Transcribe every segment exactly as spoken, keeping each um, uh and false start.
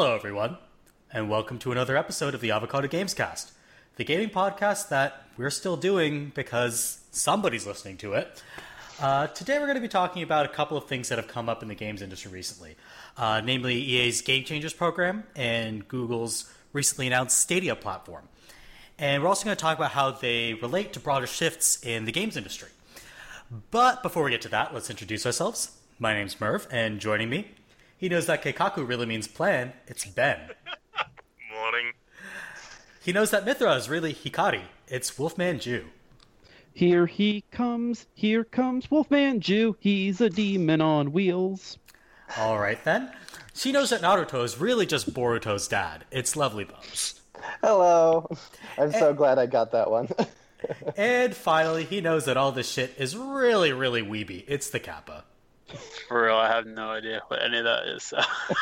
Hello, everyone, and welcome to another episode of the Avocado Gamescast, the gaming podcast that we're still doing because somebody's listening to it. Uh, today we're going to be talking about a couple of things that have come up in the games industry recently, uh, namely E A's Game Changers program and Google's recently announced Stadia platform. And we're also going to talk about how they relate to broader shifts in the games industry. But before we get to that, let's introduce ourselves. My name's Merv, and joining me, he knows that Keikaku really means plan. It's Ben. Morning. He knows that Mithra is really Hikari. It's Wolfman Jew. Here he comes, here comes Wolfman Jew. He's a demon on wheels. All right, then. She knows that Naruto is really just Boruto's dad. It's Lovely Bones. Hello. I'm and, so glad I got that one. And finally, he knows that all this shit is really, really weeby. It's the Kappa. For real, I have no idea what any of that is.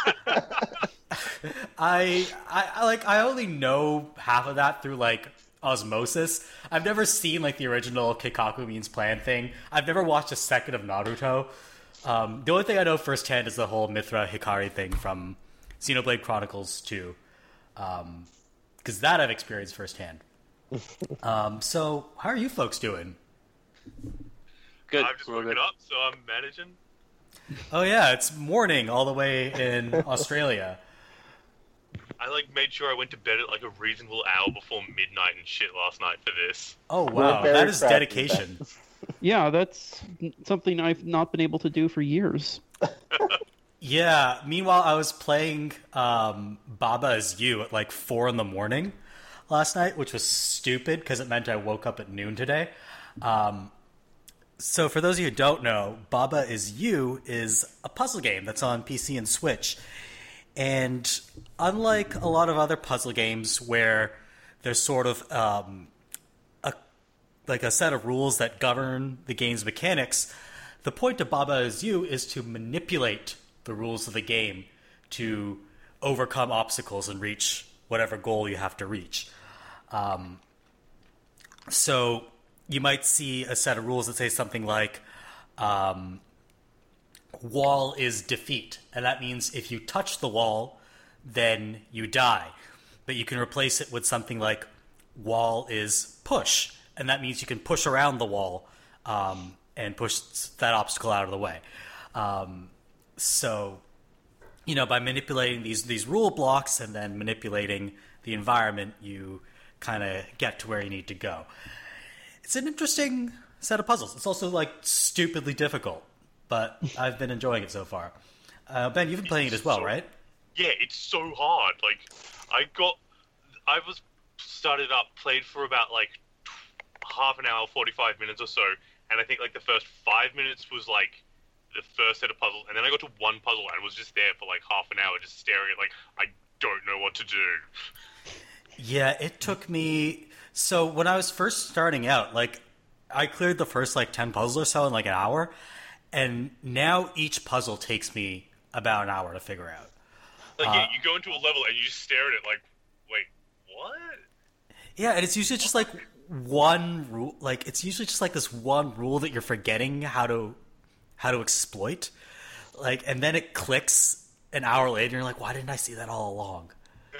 I, I, I like. I only know half of that through like osmosis. I've never seen like the original Keikaku means plan thing. I've never watched a second of Naruto. Um, the only thing I know firsthand is the whole Mithra Hikari thing from Xenoblade Chronicles two, because um, that I've experienced firsthand. um, so, how are you folks doing? Good. I've just Real woken good. up, so I'm managing. Oh yeah, it's morning all the way in Australia. I like made sure I went to bed at like a reasonable hour before midnight and shit last night for this. Oh We're wow, very that is proud of dedication. Yeah, that's something I've not been able to do for years. Yeah. Meanwhile, I was playing um, Baba as You at like four in the morning last night, which was stupid because it meant I woke up at noon today. Um, so, for those of you who don't know, Baba is You is a puzzle game that's on P C and Switch. And unlike a lot of other puzzle games where there's sort of um, a like a set of rules that govern the game's mechanics, the point of Baba is You is to manipulate the rules of the game to overcome obstacles and reach whatever goal you have to reach. Um, so you might see a set of rules that say something like um, wall is defeat, and that means if you touch the wall, then you die. But you can replace it with something like wall is push, and that means you can push around the wall um, and push that obstacle out of the way. Um, so, you know, by manipulating these these rule blocks and then manipulating the environment, you kind of get to where you need to go. It's an interesting set of puzzles. It's also like stupidly difficult, but I've been enjoying it so far. Uh, Ben, you've been playing it as well, So- right? Yeah, it's so hard. Like, I got, I was started up, played for about like half an hour, forty-five minutes or so, and I think like the first five minutes was like the first set of puzzles, and then I got to one puzzle and was just there for like half an hour, just staring at like I don't know what to do. Yeah, it took me... So when I was first starting out, like, I cleared the first, like, ten puzzles or so in, like, an hour. And now each puzzle takes me about an hour to figure out. Like, Uh, yeah, you go into a level and you just stare at it like, wait, what? Yeah, and it's usually just, like, one rule. Like, it's usually just, like, this one rule that you're forgetting how to how to exploit. Like, and then it clicks an hour later, and you're like, why didn't I see that all along?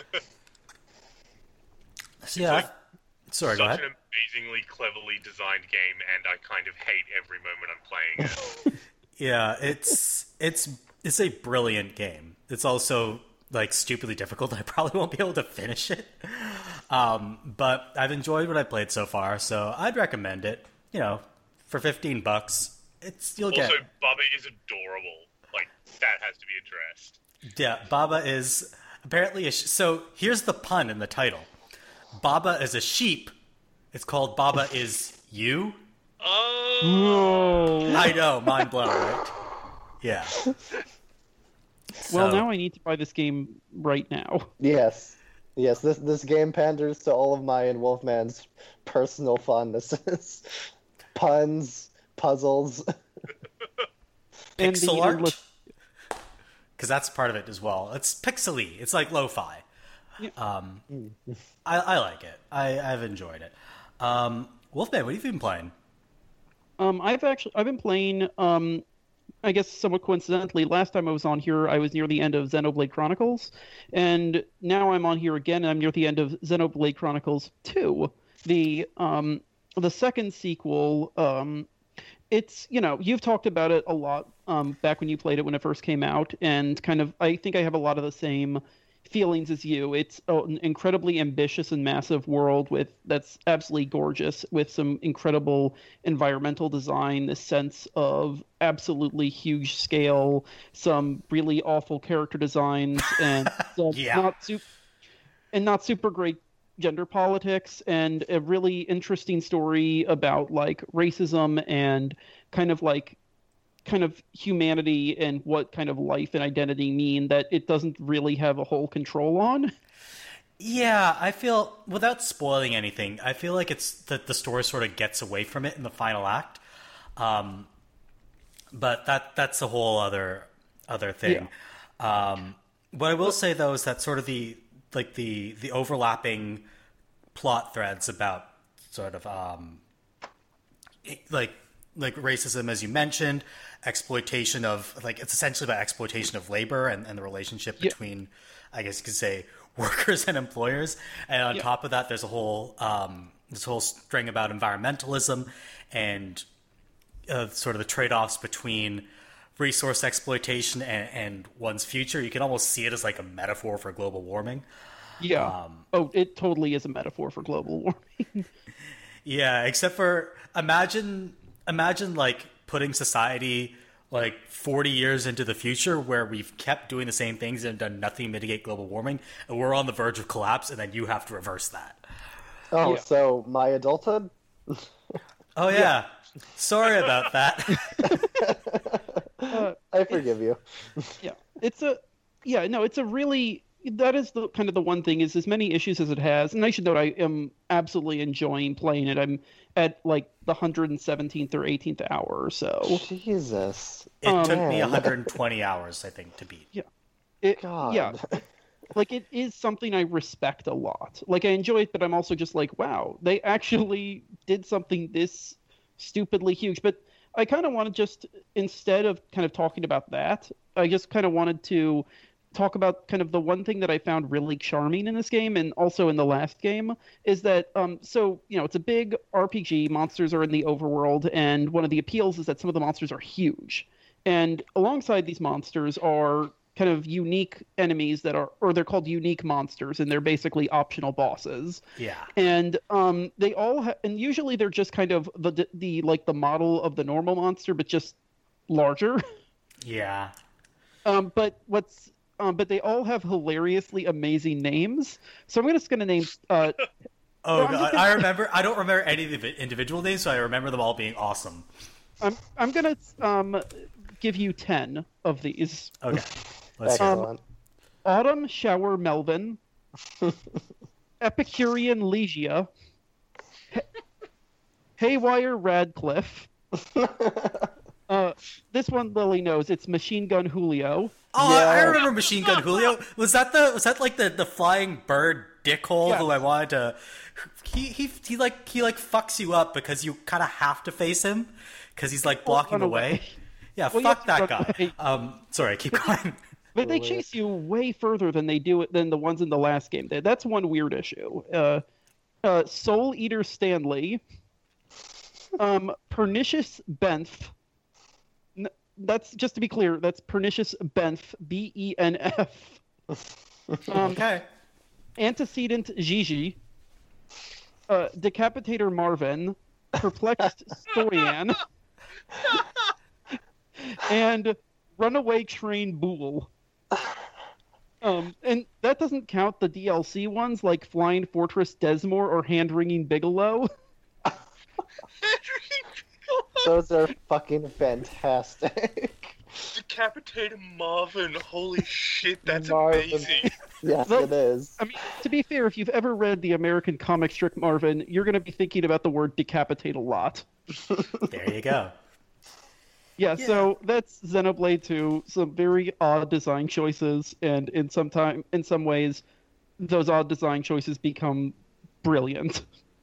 So, yeah. like Sorry, go Such ahead. an amazingly cleverly designed game, and I kind of hate every moment I'm playing it. Yeah, it's it's it's a brilliant game. It's also like stupidly difficult. I probably won't be able to finish it, um, but I've enjoyed what I've played so far. So I'd recommend it. You know, for fifteen bucks, it's you'll Also, get. Bubba is adorable. Like, that has to be addressed. Yeah, Baba is apparently a. Sh- so here's the pun in the title. Baba is a sheep. It's called Baba is You. Oh, Whoa. I know, mind blown, right? Yeah. Well, So- now I need to buy this game right now. Yes. Yes, this this game panders to all of my and Wolfman's personal fondnesses. Puns, puzzles. And the Pixel art? endless- Because that's part of it as well. It's pixely. It's like lo-fi. Yeah. Um, I, I like it. I, I've enjoyed it. Um, Wolfman, what have you been playing? Um, I've actually I've been playing um, I guess somewhat coincidentally, last time I was on here, I was near the end of Xenoblade Chronicles, and now I'm on here again, and I'm near the end of Xenoblade Chronicles two, the um, the second sequel. Um, it's, you know, you've talked about it a lot um, back when you played it when it first came out, and kind of, I think I have a lot of the same feelings as you. It's an incredibly ambitious and massive world with that's absolutely gorgeous, with some incredible environmental design, this sense of absolutely huge scale, some really awful character designs, and some Yeah. not super and not super great gender politics, and a really interesting story about like racism and kind of like kind of humanity and what kind of life and identity mean that it doesn't really have a whole control on. Yeah, I feel, without spoiling anything, I feel like it's that the story sort of gets away from it in the final act. Um, but that that's a whole other other thing. Um, what I will say though is that sort of the like the the overlapping plot threads about sort of um, like like racism, as you mentioned, exploitation of, like, it's essentially about exploitation of labor and, and the relationship Yeah. between, I guess you could say, workers and employers. And on Yeah. top of that, there's a whole um, this whole string about environmentalism and uh, sort of the trade-offs between resource exploitation and, and one's future. You can almost see it as like a metaphor for global warming. Yeah. Um, oh, it totally is a metaphor for global warming. Yeah, except for imagine imagine like putting society like forty years into the future where we've kept doing the same things and done nothing to mitigate global warming, and we're on the verge of collapse, and then you have to reverse that. Oh, Yeah. so my adulthood? Oh yeah, sorry about that. uh, I forgive you. yeah, it's a yeah, no, it's a really that is the kind of the one thing is as many issues as it has, and I should note I am absolutely enjoying playing it. I'm at like the one hundred seventeenth or eighteenth hour or so. Jesus. It Um, took me man. one hundred twenty hours, I think, to beat. It, God. yeah, like it is something I respect a lot. Like I enjoy it, but I'm also just like, wow, they actually did something this stupidly huge. But I kind of wanted just instead of kind of talking about that, I just kind of wanted to talk about kind of the one thing that I found really charming in this game and also in the last game is that um so you know it's a big R P G, monsters are in the overworld, and one of the appeals is that some of the monsters are huge, and alongside these monsters are kind of unique enemies that are, or they're called unique monsters, and they're basically optional bosses. Yeah. And um they all ha- and usually they're just kind of the, the the like the model of the normal monster but just larger. Yeah. Um, but what's um, but they all have hilariously amazing names. So I'm just going to name. Uh, Oh, I'm just God, gonna- I remember. I don't remember any of the individual names, so I remember them all being awesome. I'm I'm going to um, give you ten of these. Okay, let's hear. it. Excellent. Autumn Shower Melvin, Epicurean Legia, H- Haywire Radcliffe. Uh, this one Lily knows. It's Machine Gun Julio. Oh, I- I Yeah. remember Machine Gun Julio. Was that the was that like the, the flying bird dickhole Yes. who I wanted to? He he he like he like fucks you up because you kind of have to face him because he's like blocking run the away. way. Yeah, Well, you fuck have to that run guy. away. Um, sorry, keep going. But they Right. chase you way further than they do it than the ones in the last game did. That's one weird issue. Uh, uh, Soul Eater Stanley, um, Pernicious Benf. N- That's just to be clear. That's Pernicious Benf. B E N F. Um, Okay. Antecedent Gigi. Uh, Decapitator Marvin. Perplexed Storian. And Runaway Train Boole. Um, and that doesn't count the D L C ones like Flying Fortress Desmore or Hand Wringing Bigelow. Those are fucking fantastic. Decapitated Marvin. Holy shit, that's Marvin. amazing. Yes, Well, it is. I mean, to be fair, if you've ever read the American comic strip Marvin, you're going to be thinking about the word decapitate a lot. There you go. Yeah, Yeah. so that's Xenoblade two. Some very odd design choices, and in some time, in some ways, those odd design choices become brilliant.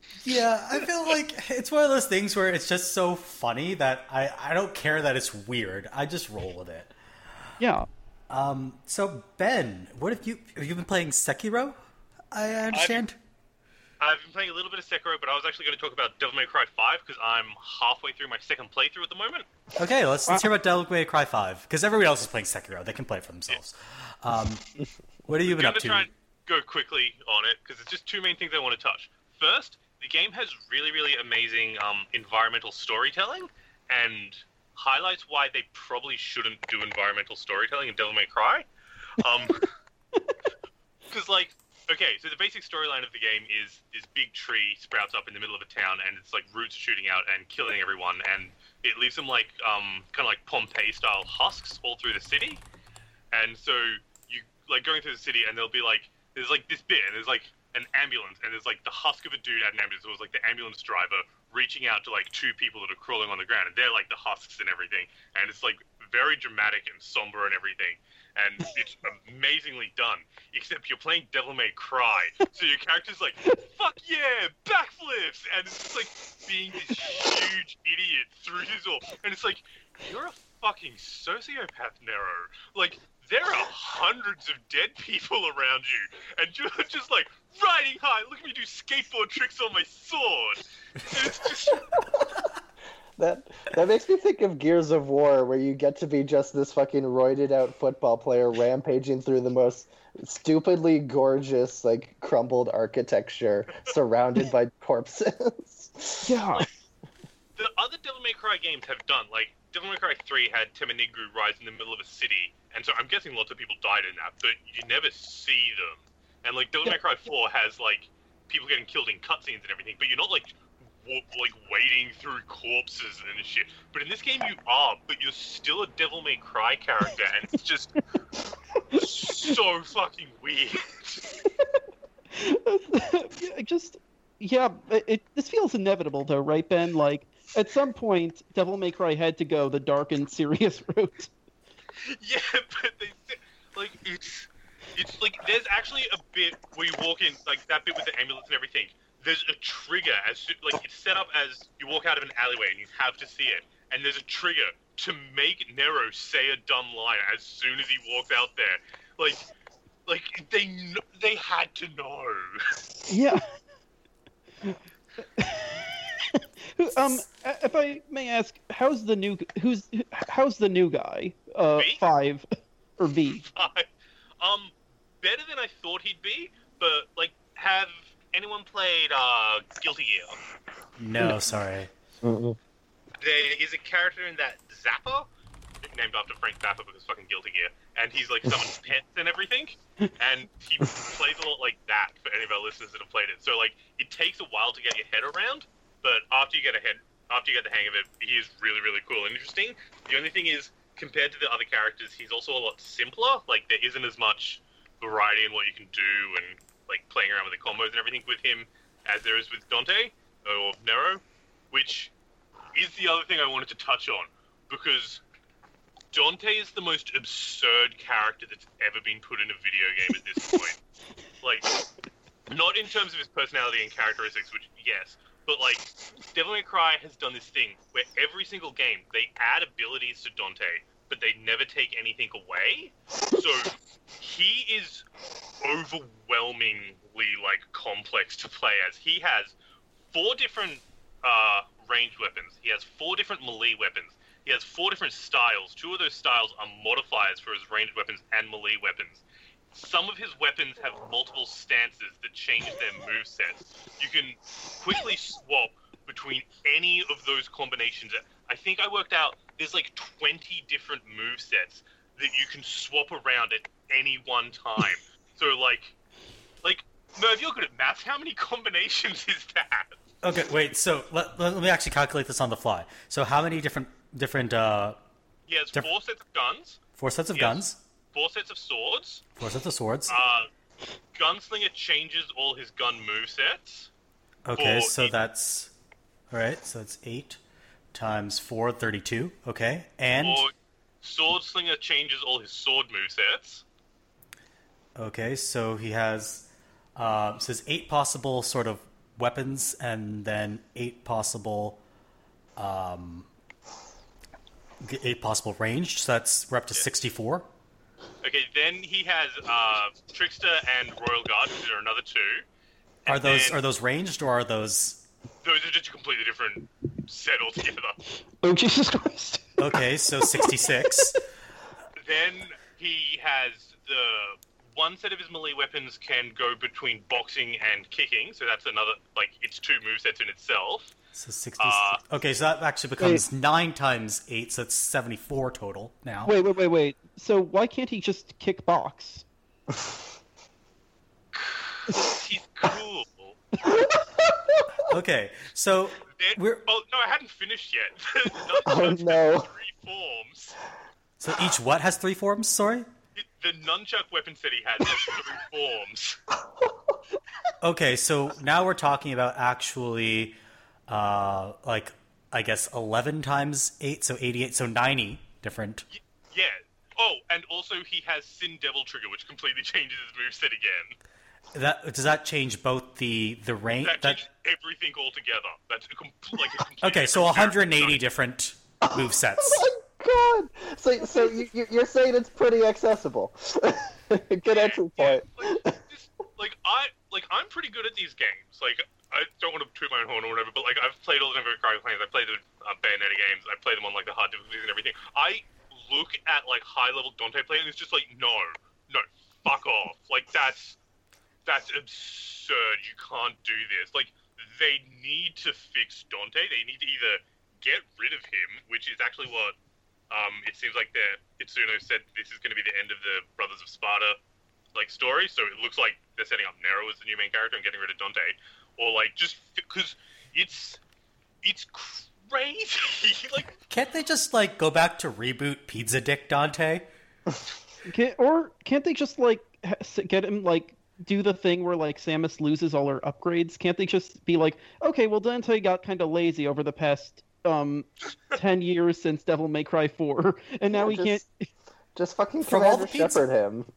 Yeah, I feel like it's one of those things where it's just so funny that I, I don't care that it's weird. I just roll with it. Yeah. Um. So Ben, what have you have you been playing Sekiro? I understand. I've been playing a little bit of Sekiro, but I was actually going to talk about Devil May Cry five because I'm halfway through my second playthrough at the moment. Okay, let's let's hear about Devil May Cry five because everybody else is playing Sekiro. They can play it for themselves. Um, what have you been I'm up going to? to try and go quickly on it because it's just two main things I want to touch. First, the game has really, really amazing um, environmental storytelling and highlights why they probably shouldn't do environmental storytelling in Devil May Cry. Um, because, like, okay, so the basic storyline of the game is this big tree sprouts up in the middle of a town, and it's like roots shooting out and killing everyone, and it leaves them like um, kind of like Pompeii-style husks all through the city. And so you like going through the city, and there'll be like there's like this bit, and there's like an ambulance, and there's like the husk of a dude at an ambulance. It was like the ambulance driver reaching out to like two people that are crawling on the ground, and they're like the husks and everything, and it's like very dramatic and somber and everything. And it's amazingly done, except you're playing Devil May Cry, so your character's like, fuck yeah, backflips, and it's just like being this huge idiot through this all, and it's like, you're a fucking sociopath, Nero. Like, there are hundreds of dead people around you, and you're just like, riding high, look at me do skateboard tricks on my sword, and it's just... That that makes me think of Gears of War, where you get to be just this fucking roided out football player rampaging through the most stupidly gorgeous, like, crumbled architecture surrounded by corpses. Yeah. Like, the other Devil May Cry games have done, like, Devil May Cry three had Temenigu rise in the middle of a city, and so I'm guessing lots of people died in that, but you never see them. And, like, Devil May Cry four has, like, people getting killed in cutscenes and everything, but you're not, like... like wading through corpses and shit. But in this game you are, but you're still a Devil May Cry character, and it's just so fucking weird. Just, yeah, it, it, this feels inevitable though, right, Ben? Like, at some point, Devil May Cry had to go the dark and serious route. Yeah, but they, like, it's, it's like, there's actually a bit where you walk in, like, that bit with the ambulance and everything. There's a trigger, as like it's set up as you walk out of an alleyway and you have to see it, and there's a trigger to make Nero say a dumb line as soon as he walks out there. Like, like they kn- they had to know. Yeah. um, if I may ask, how's the new who's how's the new guy? Uh, V? five or V? Five. Um, better than I thought he'd be, but like have. Anyone played uh, Guilty Gear? No, sorry. Mm-mm. There is a character in that, Zappa, named after Frank Zappa because fucking Guilty Gear, and he's like someone's pets and everything, and he plays a lot like that for any of our listeners that have played it. So like, it takes a while to get your head around, but after you get a head, after you get the hang of it, he is really, really cool and interesting. The only thing is, compared to the other characters, he's also a lot simpler. Like, there isn't as much variety in what you can do and like playing around with the combos and everything with him as there is with Dante or Nero, which is the other thing I wanted to touch on, because Dante is the most absurd character that's ever been put in a video game at this point. Like, not in terms of his personality and characteristics, which yes, but like Devil May Cry has done this thing where every single game they add abilities to Dante, but they never take anything away. So he is overwhelmingly like complex to play as. He has four different uh, ranged weapons. He has four different melee weapons. He has four different styles. Two of those styles are modifiers for his ranged weapons and melee weapons. Some of his weapons have multiple stances that change their movesets. You can quickly swap between any of those combinations. I think I worked out there's like twenty different movesets that you can swap around at any one time. So like, like Merv, you're good at maths. How many combinations is that? Okay, wait. So let, let me actually calculate this on the fly. So how many different different uh? He has diff- four sets of guns. Four sets of He has guns. Four sets of swords. Four sets of swords. Uh, Gunslinger changes all his gun movesets. Okay, for so each- that's all right. So it's eight times four, thirty-two. Okay, and Or Swordslinger changes all his sword movesets. okay, so he has uh, says eight possible sort of weapons and then eight possible, um, eight possible ranged. So that's we're up to Yeah. sixty-four. Okay, then he has uh, Trickster and Royal Guard, which are another two. Are And those then are those ranged or are those? those are just a completely different set altogether. Oh, Jesus Christ. Okay, so sixty-six. Then he has the one set of his melee weapons can go between boxing and kicking, so that's another, like, it's two movesets in itself. So sixty. Uh, okay, so that actually becomes nine times eight, so it's seventy-four total now. Wait, wait, wait, wait. So why can't he just kick box? He's cool. Okay, so Then, we're oh, no, I hadn't finished yet. The Oh, nunchucks no. have three forms. so each what has three forms? Sorry. The nunchuck weapon set he has has three forms. Okay, so now we're talking about actually, uh, like I guess eleven times eight, so eighty-eight, so ninety different. Y- Yeah. Oh, and also he has Sin Devil Trigger, which completely changes his moveset again. That does that change both the the range? That That, changes everything altogether. That's a com- like a complete okay, so different one hundred eighty character. different move sets. Oh my god! So, so you, you- you're saying it's pretty accessible. Good entry point. Like, just, like I like I'm pretty good at these games. Like I don't want to toot my own horn or whatever, but like I've played all the Devil May Cry games. I played the uh, Bayonetta games. I play them on like the hard difficulties and everything. I look at like high level Dante play and it's just like no, no, fuck off. Like that's that's absurd. You can't do this. Like they need to fix Dante. They need to either get rid of him, which is actually what um, it seems like the Itsuno said this is going to be the end of the Brothers of Sparta like story. So it looks like they're setting up Nero as the new main character and getting rid of Dante, or like just because it's it's crazy. Like Can't they just like go back to reboot Pizza Dick Dante? Can, or can't they just like ha- s- get him like do the thing where like Samus loses all her upgrades? Can't they just be like, okay, well Dante got kind of lazy over the past um ten years since Devil May Cry four, and now he just, can't. Just fucking From all Commander the pizza- Shepard him.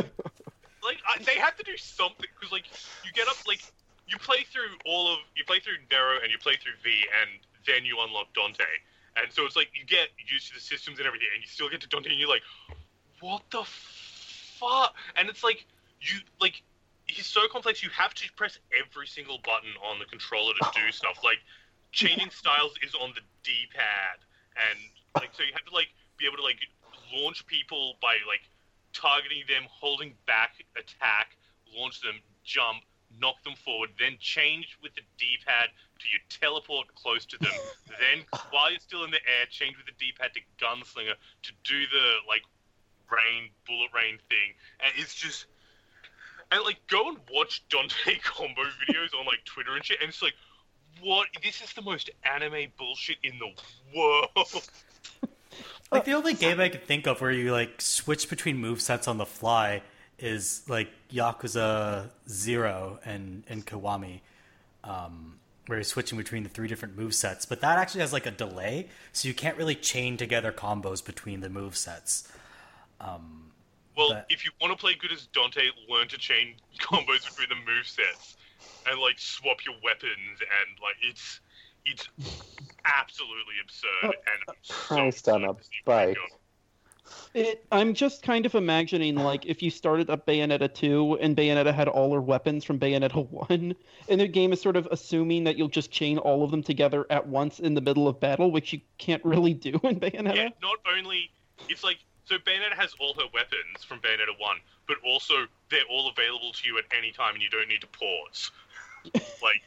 like I, they have to do something because like you get up like you play through all of you play through Nero and you play through V and then you unlock Dante, and so it's like you get used to the systems and everything and you still get to Dante and you're like, what the fuck? And it's like you like he's so complex you have to press every single button on the controller to do stuff. Like changing styles is on the D-pad, and like so you have to like be able to like launch people by like targeting them, holding back attack, launch them, jump, knock them forward, then change with the D-pad to you teleport close to them, then while you're still in the air, change with the D-pad to Gunslinger to do the like rain, bullet rain thing, and it's just and like go and watch Dante combo videos on like Twitter and shit, and it's like, what? This is the most anime bullshit in the world. Like the only game I could think of where you like switch between movesets on the fly is like Yakuza Zero and and Kiwami, um, where you're switching between the three different movesets. But that actually has like a delay, so you can't really chain together combos between the movesets. Um, Well, But- if you want to play good as Dante, learn to chain combos between the movesets and like swap your weapons, and like it's it's absolutely absurd. And I'm so Christ on a excited to see where it bike. goes. It, I'm just kind of imagining like if you started up Bayonetta two and Bayonetta had all her weapons from Bayonetta one, and the game is sort of assuming that you'll just chain all of them together at once in the middle of battle, which you can't really do in Bayonetta. Yeah, not only it's like so Bayonetta has all her weapons from Bayonetta one, but also they're all available to you at any time, and you don't need to pause. Like,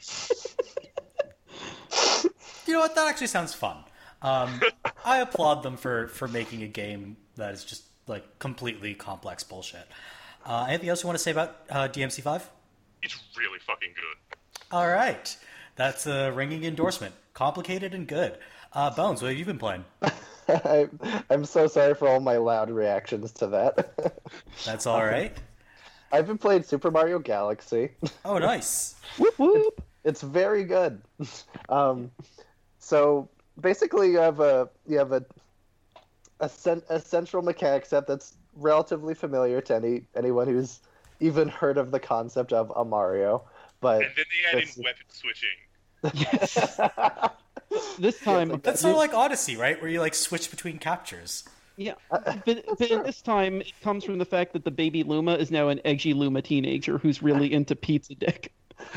You know what? That actually sounds fun. Um, I applaud them for, for making a game that is just like completely complex bullshit. Uh, anything else you want to say about uh, D M C five? it's really fucking good. All right, that's a ringing endorsement. Complicated and good. Uh, Bones, what have you been playing? I, I'm so sorry for all my loud reactions to that. That's all right. I've been playing Super Mario Galaxy. Oh, nice. Whoop whoop. It's very good. Um, so basically, you have a you have a a, cen- a central mechanic set that's relatively familiar to any anyone who's even heard of the concept of a Mario. but And then they add This- in weapon switching. Yes. This time, like That's sort of like Odyssey, right? Where you like switch between captures. yeah, but, but this time it comes from the fact that the baby Luma is now an edgy Luma teenager who's really into pizza dick.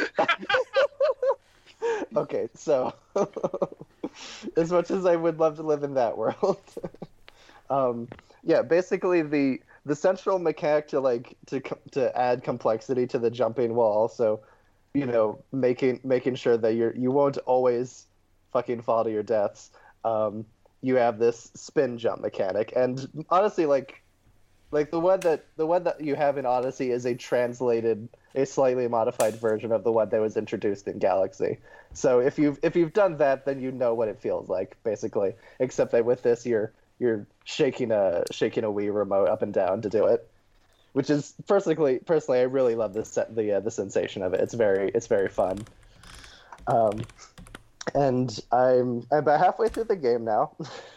okay, so as much as I would love to live in that world, um, yeah, basically the the central mechanic to like to co- to add complexity to the jumping while also, you know, making making sure that you're you won't always fucking fall to your deaths. Um, you have this spin jump mechanic, and honestly, like, like the one that the one that you have in Odyssey is a translated, a slightly modified version of the one that was introduced in Galaxy. So if you've if you've done that, then you know what it feels like, basically. Except that with this, you're you're shaking a shaking a Wii remote up and down to do it, which is personally personally I really love this the uh, the sensation of it. It's very it's very fun. Um, and I'm I'm about halfway through the game now.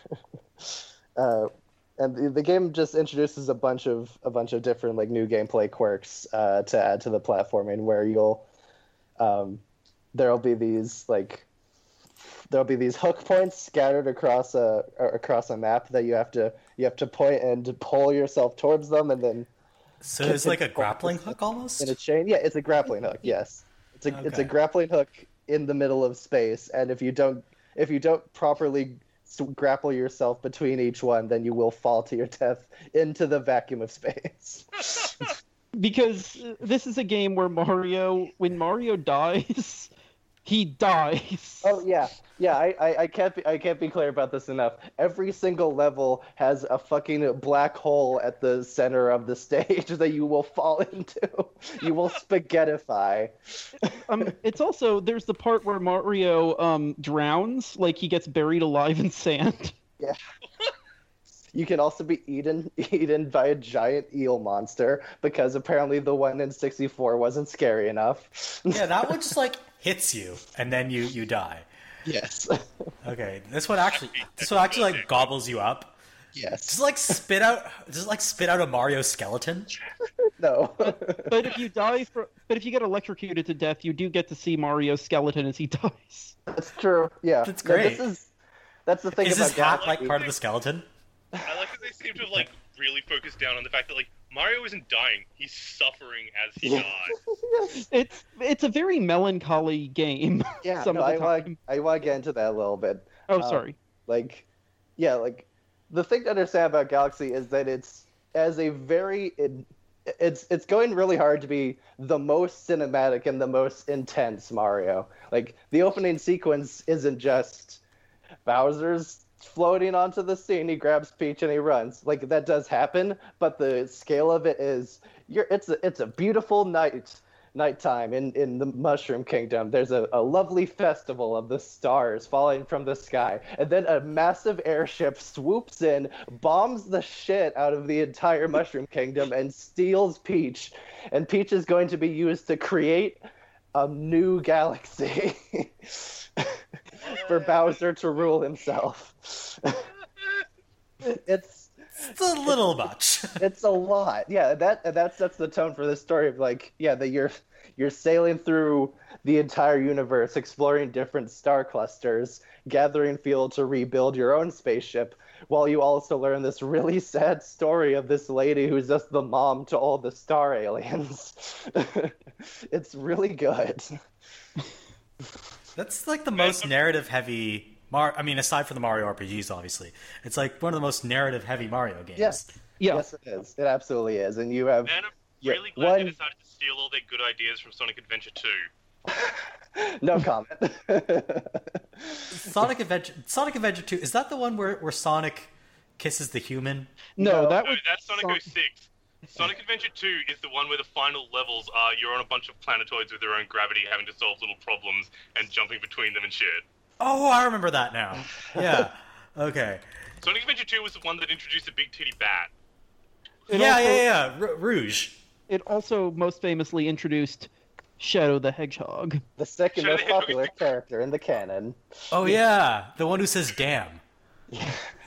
uh, and the, the game just introduces a bunch of a bunch of different like new gameplay quirks uh, to add to the platforming, where you'll um, there'll be these like there'll be these hook points scattered across a across a map that you have to you have to point and pull yourself towards them, and then So it's like a grappling hook almost? in a chain. Yeah, it's a grappling hook. Yes, it's a it's a Okay. grappling hook in the middle of space, and if you don't if you don't properly s- grapple yourself between each one, then you will fall to your death into the vacuum of space. Because uh, this is a game where Mario, when Mario dies, he dies. Oh yeah, yeah. I, I, I can't be I can't be clear about this enough. Every single level has a fucking black hole at the center of the stage that you will fall into. You will spaghettify. Um, it's also there's the part where Mario um drowns, like he gets buried alive in sand. Yeah. You can also be eaten eaten by a giant eel monster, because apparently the one in sixty-four wasn't scary enough. Yeah, that one just like hits you and then you you die. Yes. Okay, this one actually this one actually like gobbles you up. Yes. Just like spit out just like spit out a Mario skeleton. No. But if you die for, but if you get electrocuted to death, you do get to see Mario's skeleton as he dies. That's true. Yeah. That's No, great. this is that's the thing Is about this hat Galaxy. like part of the skeleton? I like that they seem to have like really focused down on the fact that like Mario isn't dying; he's suffering as he Yeah. dies. It's it's a very melancholy game. Yeah, some no, of I the want time. I want to get into that a little bit. Oh, Uh, sorry. Like, yeah, like the thing to understand about Galaxy is that it's as a very it, it's it's going really hard to be the most cinematic and the most intense Mario. Like the opening sequence isn't just Bowser's floating onto the scene, he grabs Peach and he runs. Like that does happen, but the scale of it is you're it's a, it's a beautiful night nighttime in, in the Mushroom Kingdom. There's a, a lovely festival of the stars falling from the sky, and then a massive airship swoops in, bombs the shit out of the entire Mushroom Kingdom, and steals Peach. And Peach is going to be used to create a new galaxy for Bowser to rule himself. it's It's a little much. it's a lot. Yeah, that that sets the tone for this story of like, yeah, that you're you're sailing through the entire universe, exploring different star clusters, gathering fuel to rebuild your own spaceship, while you also learn this really sad story of this lady who's just the mom to all the star aliens. It's really good. That's like the most narrative heavy Mar I mean aside from the Mario R P Gs obviously. It's like one of the most narrative heavy Mario games. Yes. Yeah. Yes, it is. It absolutely is. And you have And I'm Yeah, really glad they one- decided to steal all their good ideas from Sonic Adventure two. no comment. Sonic Adventure Sonic Adventure two, is that the one where, where Sonic kisses the human? No, No. that No, was that's Sonic Son- oh six. Sonic Adventure two is the one where the final levels are you're on a bunch of planetoids with their own gravity having to solve little problems and jumping between them and shit. Oh, I remember that now. Yeah. Okay. Sonic Adventure two was the one that introduced a big titty bat. It yeah, also- yeah, yeah, R- Rouge. It also most famously introduced Shadow the Hedgehog. The second Should most I- popular character in the canon. Oh yeah, the one who says "damn."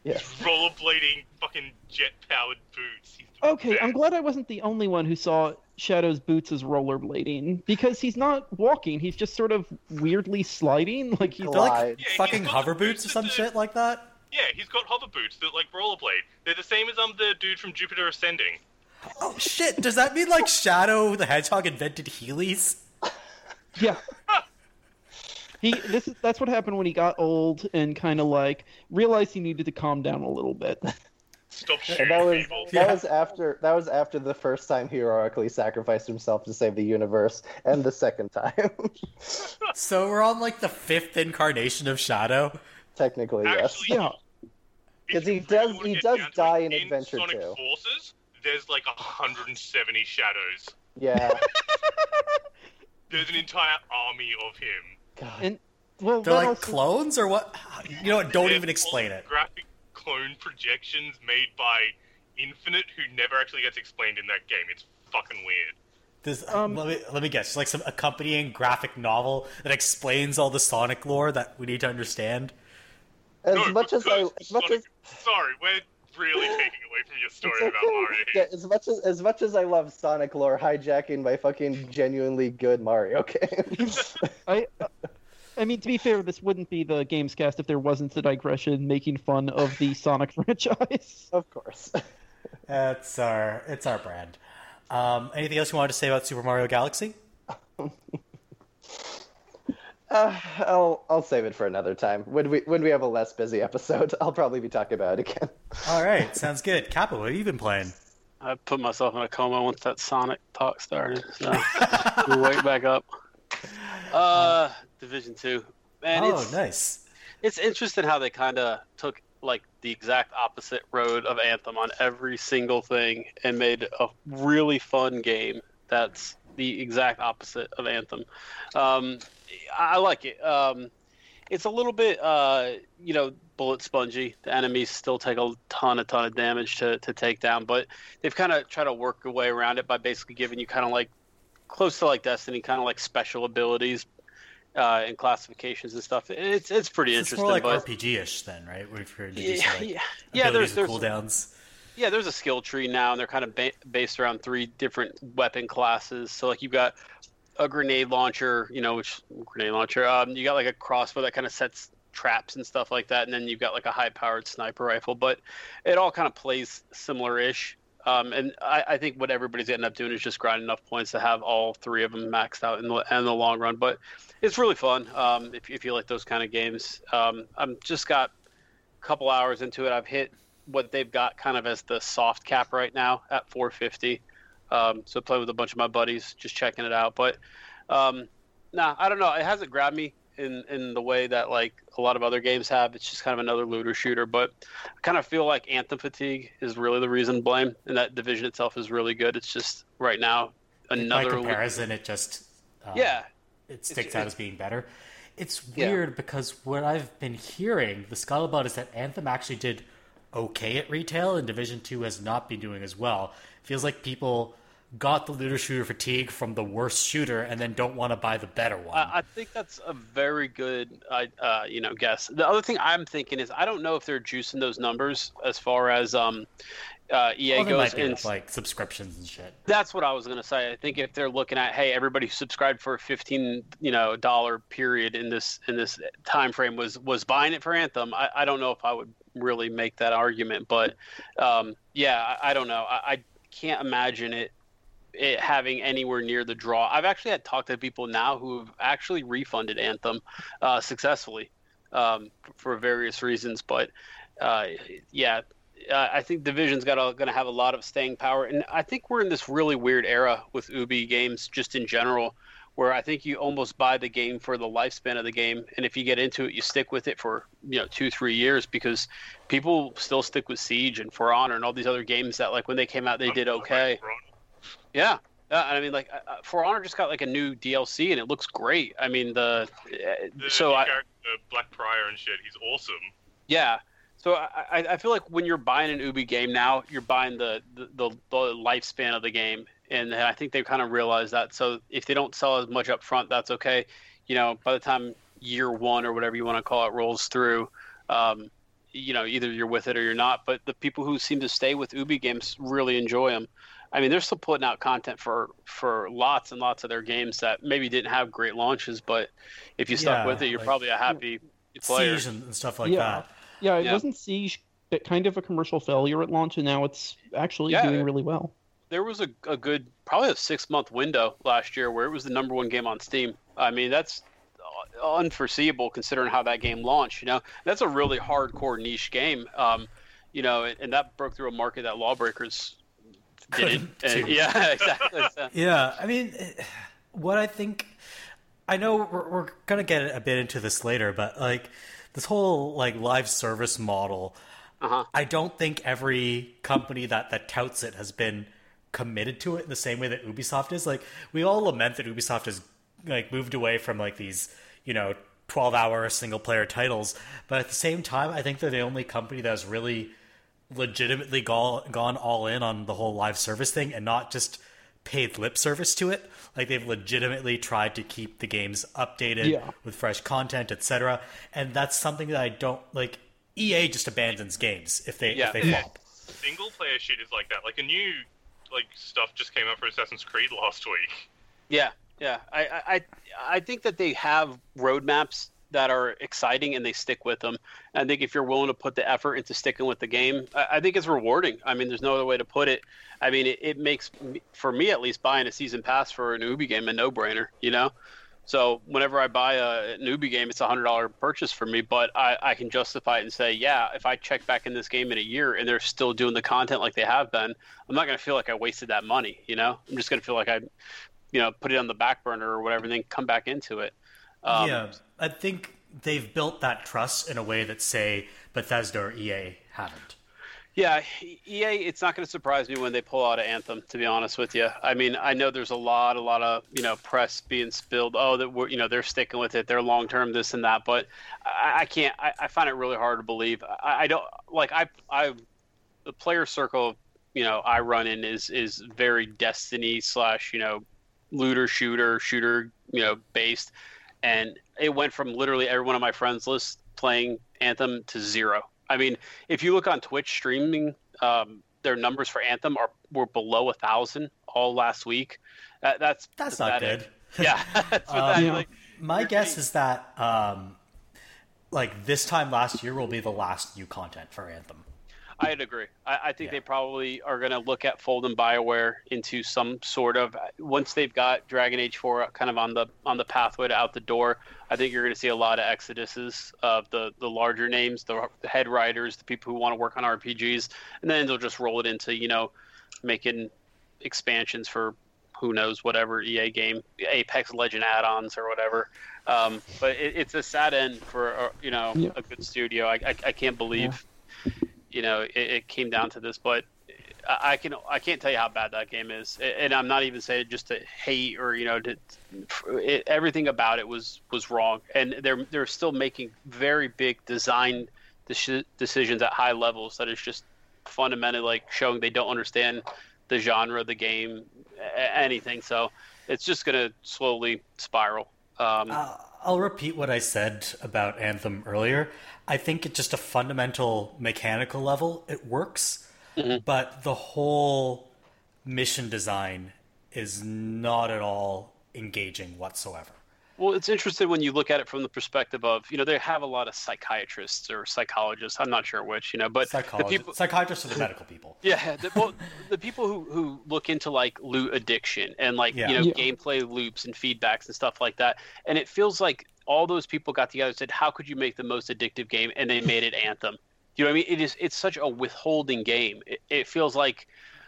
Yeah. Rollerblading, fucking jet-powered boots. He's the Okay, I'm best. glad I wasn't the only one who saw Shadow's boots as rollerblading, because he's not walking, he's just sort of weirdly sliding, like he's They're like Glide. Yeah, he's fucking got hover the boots or boots some that shit like that. Yeah, he's got hover boots that like rollerblade. They're the same as um the dude from Jupiter Ascending. Oh shit! Does that mean like Shadow the Hedgehog invented Heelys? Yeah. He this is that's what happened when he got old and kind of like realized he needed to calm down a little bit. Stop And shooting that was people. that Yeah. was after that was after the first time he heroically sacrificed himself to save the universe, and the second time. So we're on like the fifth incarnation of Shadow. Technically, yes. Actually, Yeah. if 'Cause he you does- wanna he get does down to die it, in Adventure Sonic two. Forces, there's like one hundred seventy shadows. Yeah. There's an entire army of him. God. And well, They're that like also, clones or what? You know what? Don't They're even explain it. Graphic clone projections made by Infinite, who never actually gets explained in that game. It's fucking weird. This, Um, let me let me guess. It's like some accompanying graphic novel that explains all the Sonic lore that we need to understand. As No, much as I, because as much Sonic- as Sorry, we're really taking away from your story it's about okay. Mario. Yeah, as much as as much as I love Sonic lore, hijacking my fucking genuinely good Mario games. I I mean, to be fair, this wouldn't be the Gamescast if there wasn't a digression making fun of the Sonic franchise. Of course. It's our it's our brand. Um, anything else you wanted to say about Super Mario Galaxy? Uh, I'll I'll save it for another time. When we when we have a less busy episode, I'll probably be talking about it again. All right, sounds good. Kappa, what have you been playing? I put myself in a coma once that Sonic talk started. So we'll wake back up. Uh, Division Two. Man, oh, it's nice. it's interesting how they kind of took like the exact opposite road of Anthem on every single thing and made a really fun game that's the exact opposite of Anthem. Um, I I like it. Um, it's a little bit, uh, you know, bullet spongy. The enemies still take a ton, a ton of damage to, to take down, but they've kind of tried to work a way around it by basically giving you kind of like close to like Destiny, kind of like special abilities uh, and classifications and stuff. It's it's pretty It's interesting. more like but R P G-ish then, right? Where you're yeah, introducing like yeah, yeah. There's abilities there's and cooldowns. yeah, there's a skill tree now, and they're kind of ba- based around three different weapon classes. So, like, you've got a grenade launcher, you know, which grenade launcher. Um, you got like a crossbow that kind of sets traps and stuff like that, and then you've got like a high-powered sniper rifle. But it all kind of plays similar-ish. Um, and I, I think what everybody's ending up doing is just grinding enough points to have all three of them maxed out in the in the long run. But it's really fun um, if if you like those kind of games. Um, I'm just got a couple hours into it. I've hit what they've got kind of as the soft cap right now at four fifty. Um, so playing with a bunch of my buddies, just checking it out. But um, nah, I don't know. It hasn't grabbed me in, in the way that like a lot of other games have. It's just kind of another looter shooter. But I kind of feel like Anthem fatigue is really the reason to blame, and that Division itself is really good. It's just right now By another comparison, it just um, yeah. it sticks It's- out it- as being better. It's Yeah. weird because what I've been hearing, the scuttlebutt, is that Anthem actually did okay at retail, and Division Two has not been doing as well. It feels like people got the looter shooter fatigue from the worst shooter and then don't want to buy the better one. I, I think that's a very good, uh, you know, guess. The other thing I'm thinking is I don't know if they're juicing those numbers as far as um, uh, E A well, they goes. might be and with, like subscriptions and shit. That's what I was gonna say. I think if they're looking at, hey, everybody who subscribed for a fifteen, you know, dollar period in this in this time frame was was buying it for Anthem. I, I don't know if I would really make that argument, but um, yeah, I, I don't know. I, I can't imagine it it having anywhere near the draw. I've actually had talked to people now who have actually refunded Anthem uh, successfully um, for various reasons, but uh, yeah. Uh, I think Division's got going to have a lot of staying power, and I think we're in this really weird era with Ubi games just in general, where I think you almost buy the game for the lifespan of the game, and if you get into it, you stick with it for you know two, three years because people still stick with Siege and For Honor and all these other games that like when they came out they did okay. Yeah, uh, I mean like uh, For Honor just got like a new D L C and it looks great. I mean the, uh, The so new I. character, Black Prior and shit, he's awesome. Yeah. So I, I I feel like when you're buying an Ubi game now, you're buying the, the, the, the lifespan of the game. And I think they've kind of realized that. So if they don't sell as much up front, that's okay. You know, by the time year one or whatever you want to call it rolls through, um, you know, either you're with it or you're not. But the people who seem to stay with Ubi games really enjoy them. I mean, they're still putting out content for, for lots and lots of their games that maybe didn't have great launches, but if you stuck Yeah, with it, you're like probably a happy player. Siege and, and stuff like yeah. that. Yeah, it Yeah. wasn't Siege kind of a commercial failure at launch, and now it's actually Yeah. doing really well. There was a, a good, probably a six month window last year where it was the number one game on Steam. I mean, that's unforeseeable considering how that game launched. You know, that's a really hardcore niche game. Um, you know, and, and that broke through a market that Lawbreakers didn't. Couldn't And- do. yeah, exactly. So, Yeah, I mean, what I think, I know we're, we're gonna get a bit into this later, but like this whole like live service model, uh-huh. I don't think every company that that touts it has been committed to it in the same way that Ubisoft is. Like, we all lament that Ubisoft has like moved away from like these, you know, twelve hour single player titles, but at the same time, I think they're the only company that has really legitimately gone gone all in on the whole live service thing and not just paid lip service to it. Like, they've legitimately tried to keep the games updated Yeah. with fresh content, et cetera. And that's something that I don't like. E A just abandons games if they Yeah. if they Yeah. flop. Single player shit is like that. Like a new like stuff just came out for Assassin's Creed last week. Yeah, yeah. I, I, I- I think that they have roadmaps that are exciting and they stick with them. And I think if you're willing to put the effort into sticking with the game, I, I think it's rewarding. I mean, there's no other way to put it. I mean, it, it makes, me- for me at least, buying a season pass for an Ubi game a no-brainer, you know? So whenever I buy a, an Ubi game, it's a one hundred dollars purchase for me, but I, I can justify it and say, yeah, if I check back in this game in a year and they're still doing the content like they have been, I'm not going to feel like I wasted that money, you know? I'm just going to feel like I, you know, put it on the back burner or whatever and then come back into it. Um, Yeah, I think they've built that trust in a way that, say, Bethesda or E A haven't. Yeah, E A, it's not going to surprise me when they pull out of Anthem, to be honest with you. I mean, I know there's a lot, a lot of, you know, press being spilled. Oh, that we're, you know, they're sticking with it. They're long-term this and that. But I, I can't, I, I find it really hard to believe. I, I don't, like, I, I, the player circle, you know, I run in is, is very Destiny slash, you know, looter, shooter, shooter, you know, based. And it went from literally every one of my friends list playing Anthem to zero. I mean, if you look on Twitch streaming, um, their numbers for Anthem are were below a thousand all last week. That, that's That's not pathetic. good. Yeah, that's Um, pathetic. Yeah. Like, My you're guess getting- is that, um, like, this time last year will be the last new content for Anthem. I'd agree. I, I think Yeah. they probably are going to look at folding BioWare into some sort of, once they've got Dragon Age four kind of on the on the pathway to out the door. I think you're going to see a lot of exoduses of the the larger names, the, the head writers, the people who want to work on R P Gs, and then they'll just roll it into, you know, making expansions for who knows whatever E A game, Apex Legend add-ons or whatever. Um, but it, it's a sad end for uh, you know Yeah. a good studio. I I, I can't believe. You know, it, it came down to this, but I, I can I can't tell you how bad that game is, and I'm not even saying just to hate or you know to it, everything about it was was wrong, and they're they're still making very big design deci- decisions at high levels that is just fundamentally like showing they don't understand the genre of the game, a- anything. So it's just gonna slowly spiral. Um, Uh, I'll repeat what I said about Anthem earlier. I think at just a fundamental mechanical level, it works, but the whole mission design is not at all engaging whatsoever. Well, it's interesting when you look at it from the perspective of, you know, they have a lot of psychiatrists or psychologists. I'm not sure which, you know, but the Psychologists, people, psychiatrists are the medical people. yeah, the, well, the people who, who look into like loot addiction and like, Yeah. you know, Yeah. gameplay loops and feedbacks and stuff like that. And it feels like all those people got together and said, how could you make the most addictive game? And they made it Anthem. You know what I mean? It is, it's such a withholding game. It, it feels like,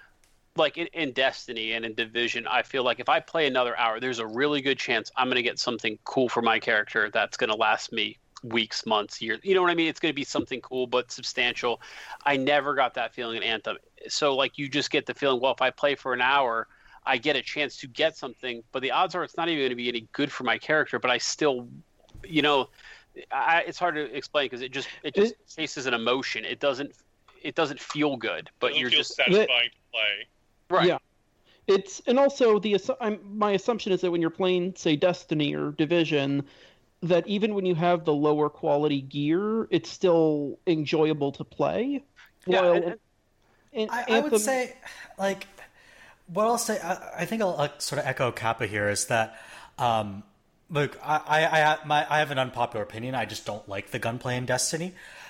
like in, in Destiny and in Division, I feel like if I play another hour, there's a really good chance I'm going to get something cool for my character that's going to last me weeks, months, years. You know what I mean? It's going to be something cool but substantial. I never got that feeling in Anthem. So like you just get the feeling, well, if I play for an hour, I get a chance to get something, but the odds are it's not even going to be any good for my character, but I still, you know, I, it's hard to explain because it just it just It- tastes as an emotion. It doesn't it doesn't feel good, but Doesn't you're feel just satisfying to play. right. Yeah. It's and also the assu- I'm, my assumption is that when you're playing, say, Destiny or Division, that even when you have the lower quality gear, it's still enjoyable to play. Yeah, While and- and- in I, I Anthem, would say, like, what I'll say, I, I think I'll uh, sort of echo Kappa here is that, um, look, I, I, I, my, I have an unpopular opinion. I just don't like the gunplay in Destiny.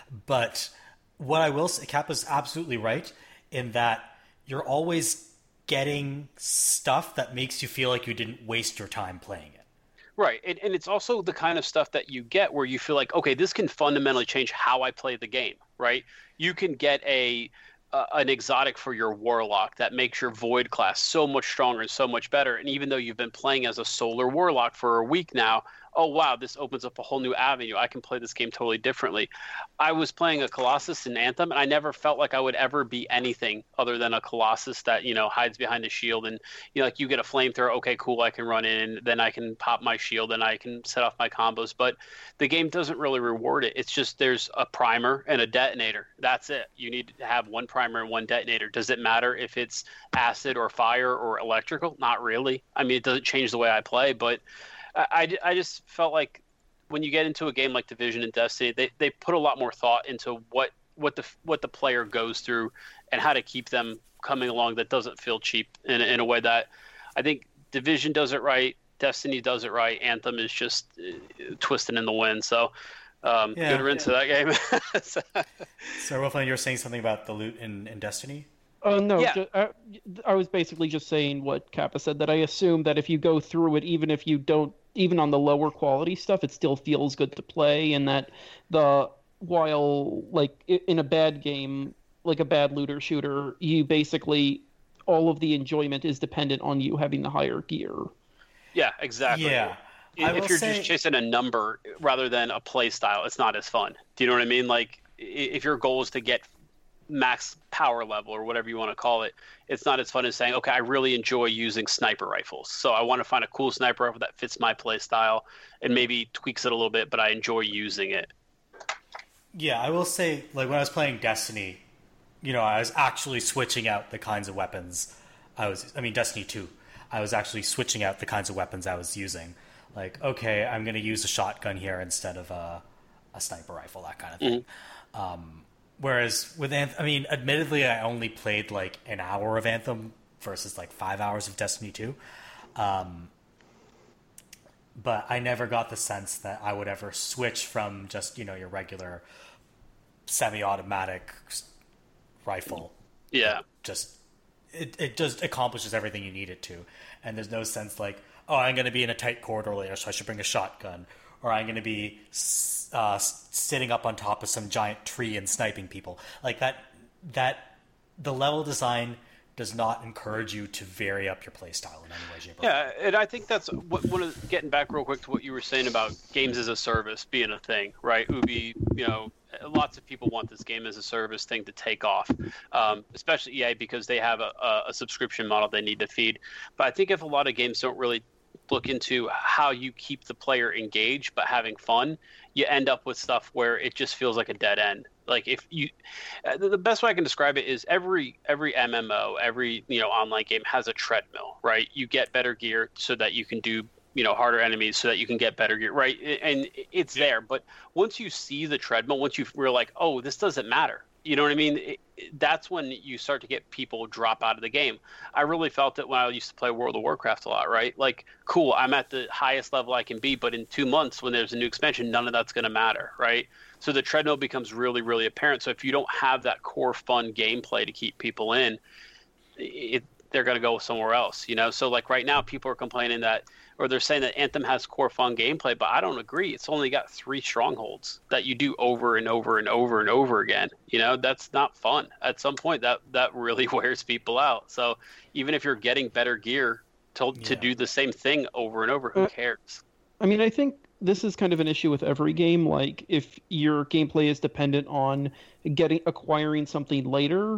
But what I will say, Kappa's absolutely right in that you're always getting stuff that makes you feel like you didn't waste your time playing it. Right, and, and it's also the kind of stuff that you get where you feel like, okay, this can fundamentally change how I play the game, right? You can get a uh, an exotic for your warlock that makes your void class so much stronger and so much better. And even though you've been playing as a solar warlock for a week now, oh wow, this opens up a whole new avenue. I can play this game totally differently. I was playing a Colossus in Anthem, and I never felt like I would ever be anything other than a Colossus that, you know, hides behind a shield. And, you know, like you get a flamethrower, okay, cool, I can run in, and then I can pop my shield, and I can set off my combos. But the game doesn't really reward it. It's just there's a primer and a detonator. That's it. You need to have one primer and one detonator. Does it matter if it's acid or fire or electrical? Not really. I mean, it doesn't change the way I play, but I, I, I just felt like when you get into a game like Division and Destiny, they, they put a lot more thought into what, what the what the player goes through and how to keep them coming along that doesn't feel cheap in, in a way that I think Division does it right, Destiny does it right, Anthem is just uh, twisting in the wind. So um, Yeah. good rinse to that game. So- So, Wolfman, you were saying something about the loot in, in Destiny? Oh no, Yeah. ju- I, I was basically just saying what Kappa said, that I assume that if you go through it, even if you don't, even on the lower quality stuff, it still feels good to play, and that the while like i- in a bad game, like a bad looter shooter, you basically all of the enjoyment is dependent on you having the higher gear. yeah, exactly. Yeah. I If will you're say- just chasing a number rather than a play style, it's not as fun. Do you know what I mean? Like, i- if your goal is to get max power level or whatever you want to call it, it's not as fun as saying, okay, I really enjoy using sniper rifles, so I want to find a cool sniper rifle that fits my play style and maybe tweaks it a little bit, but I enjoy using it. Yeah, I will say, like, when I was playing Destiny, you know, I was actually switching out the kinds of weapons I was, I mean, Destiny two, I was actually switching out the kinds of weapons I was using. Like, okay, I'm going to use a shotgun here instead of a, a sniper rifle, that kind of thing. Um, whereas with Anthem, I mean, admittedly, I only played, like, an hour of Anthem versus, like, five hours of Destiny two. Um, but I never got the sense that I would ever switch from just, you know, your regular semi-automatic rifle. Yeah. Just it, it just accomplishes everything you need it to, and there's no sense like, oh, I'm going to be in a tight corridor later, so I should bring a shotgun, or I'm going to be uh, sitting up on top of some giant tree and sniping people. Like that that the level design does not encourage you to vary up your playstyle in any way, shape, or form. Yeah, and I think that's what one of getting back real quick to what you were saying about games as a service being a thing, right? Ubi, you know, lots of people want this game as a service thing to take off, um, especially E A because they have a, a, a subscription model they need to feed. But I think if a lot of games don't really look into how you keep the player engaged but having fun, you end up with stuff where it just feels like a dead end. Like if you, uh, the best way I can describe it is every every M M O, every you know online game has a treadmill, right? You get better gear so that you can do you know harder enemies, so that you can get better gear, right? And it's there. But once you see the treadmill, once you feel like, oh, this doesn't matter, you know what I mean? It, that's when you start to get people drop out of the game. I really felt it when I used to play World of Warcraft a lot, right? Like, cool, I'm at the highest level I can be, but in two months when there's a new expansion, none of that's going to matter, right? So the treadmill becomes really, really apparent. So if you don't have that core fun gameplay to keep people in, it, they're going to go somewhere else, you know? So like right now, people are complaining that, or they're saying that Anthem has core fun gameplay, but I don't agree. It's only got three strongholds that you do over and over and over and over again. You know, that's not fun. At some point, that, that really wears people out. So even if you're getting better gear to, to Yeah. do the same thing over and over, who Uh, cares? I mean, I think this is kind of an issue with every game. Like, if your gameplay is dependent on getting acquiring something later,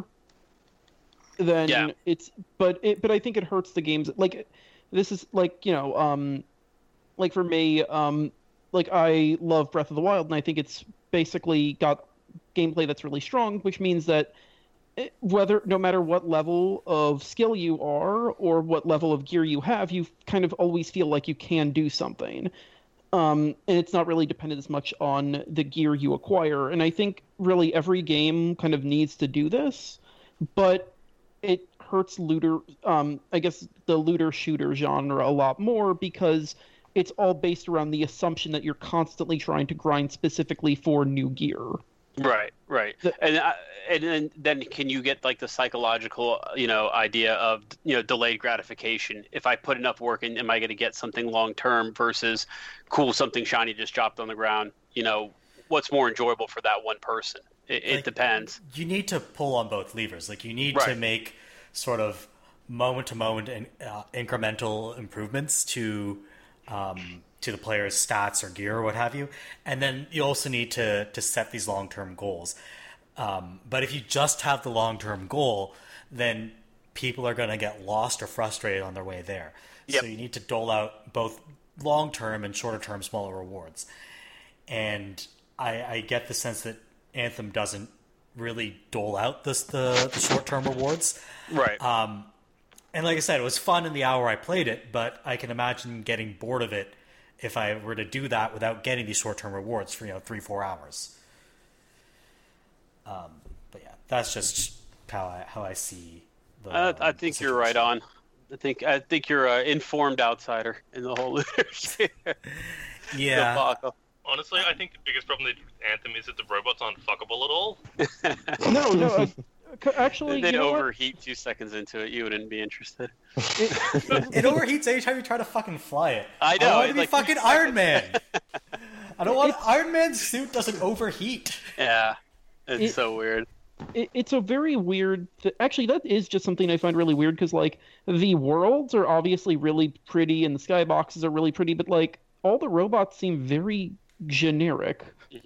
then Yeah. it's. But it. But I think it hurts the games. Like, this is like you know, um, like for me, um, like I love Breath of the Wild, and I think it's basically got gameplay that's really strong, which means that it- whether no matter what level of skill you are or what level of gear you have, you kind of always feel like you can do something. Um, and it's not really dependent as much on the gear you acquire. And I think really every game kind of needs to do this, but it hurts looter, um, I guess the looter shooter genre a lot more because it's all based around the assumption that you're constantly trying to grind specifically for new gear. Right, right. The- and uh, and then, then can you get like the psychological, you know, idea of, you know, delayed gratification? If I put enough work in, am I going to get something long term versus cool, something shiny just dropped on the ground? You know, what's more enjoyable for that one person? It, it Like, depends. You need to pull on both levers. Like you need to Right. make sort of moment to moment and uh, incremental improvements to um, to the player's stats or gear or what have you, and then you also need to to set these long term goals. Um, but if you just have the long term goal, then people are going to get lost or frustrated on their way there. Yep. So you need to dole out both long term and shorter term smaller rewards. And I, I get the sense that Anthem doesn't really dole out this, the, the short term rewards. Right. Um, and like I said, it was fun in the hour I played it, but I can imagine getting bored of it if I were to do that without getting these short term rewards for, you know, three, four hours. Um, but yeah, that's just how I how I see the. Uh, I um, think the you're right situation. on. I think I think you're an informed outsider in the whole Yeah, debacle. Honestly, I think the biggest problem with Anthem is that the robots aren't fuckable at all. No, no. Uh, c- actually, They'd you know what? overheat two seconds into it. You wouldn't be interested. It- it overheats anytime you try to fucking fly it. I know, I want to it, be like, fucking two Iron Man. I don't want It's- Iron Man's suit doesn't overheat. Yeah, it's It- so weird. it, it's a very weird th- actually that is just something I find really weird because like the worlds are obviously really pretty and the skyboxes are really pretty, but like all the robots seem very generic.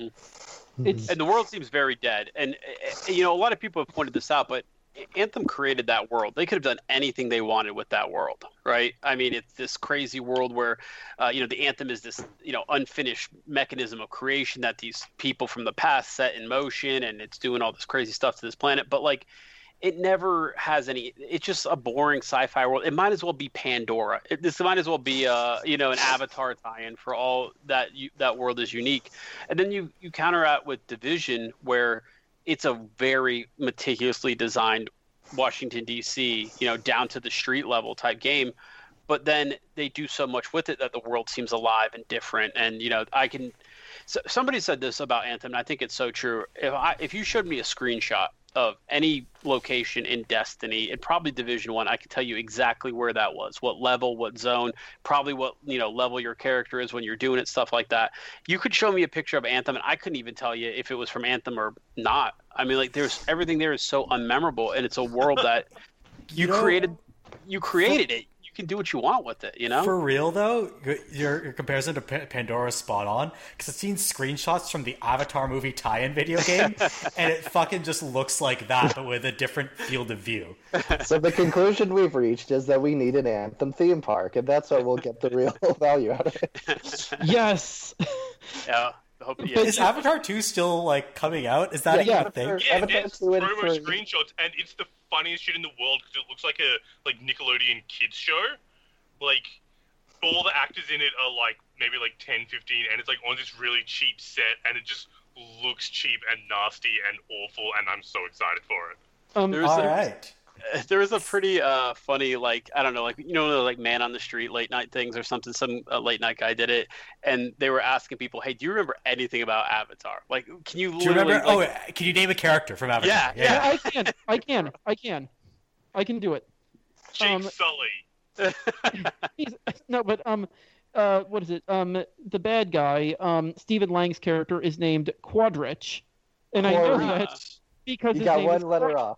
It's And the world seems very dead. And uh, you know, a lot of people have pointed this out, but Anthem created that world. They could have done anything they wanted with that world, right? I mean, it's this crazy world where, uh, you know, the Anthem is this, you know, unfinished mechanism of creation that these people from the past set in motion, and it's doing all this crazy stuff to this planet. But like, it never has any. It's just a boring sci-fi world. It might as well be Pandora. It, this might as well be, uh, you know, an Avatar tie-in for all that. You, that world is unique, and then you you counter out with Division, where it's a very meticulously designed Washington D C, you know, down to the street level type game. But then they do so much with it that the world seems alive and different. And you know, I can. So, somebody said this about Anthem, and I think it's so true. If I if you showed me a screenshot of any location in Destiny, and probably Division One, I could tell you exactly where that was, what level, what zone, probably what, you know, level your character is when you're doing it, stuff like that. You could show me a picture of Anthem, and I couldn't even tell you if it was from Anthem or not. I mean, like, there's everything there is so unmemorable, and it's a world that you, You know- created. You created it. You can do what you want with it. You know. For real though, your, your comparison to Pa- Pandora is spot on because I've seen screenshots from the Avatar movie tie-in video game, and it fucking just looks like that, but with a different field of view. So the conclusion we've reached is that we need an Anthem theme park, and that's what will get the real value out of it. yes. Yeah. I hope, yeah. Is Avatar two still like coming out? Is that Yeah, even yeah, a thing? for- Yeah, Avatar it's two and promo for- screenshots, and it's the funniest shit in the world because it looks like a like Nickelodeon kids show. Like, all the actors in it are like maybe like ten, fifteen, and it's like on this really cheap set, and it just looks cheap and nasty and awful, and I'm so excited for it. Um, There's All a- right. There was a pretty uh, funny, like, I don't know, like, you know, like man on the street late night things or something. Some uh, late night guy did it, and they were asking people, "Hey, do you remember anything about Avatar? Like, can you Do you literally?" remember? like- oh, can you name a character from Avatar? Yeah, yeah, I can. I can. I can. I can do it. Jake Um, Sully. He's, no, but um, uh, what is it? Um, the bad guy, um, Stephen Lang's character is named Quadrich, and I know Quadrich. that because You his got name one is letter Quadrich. off.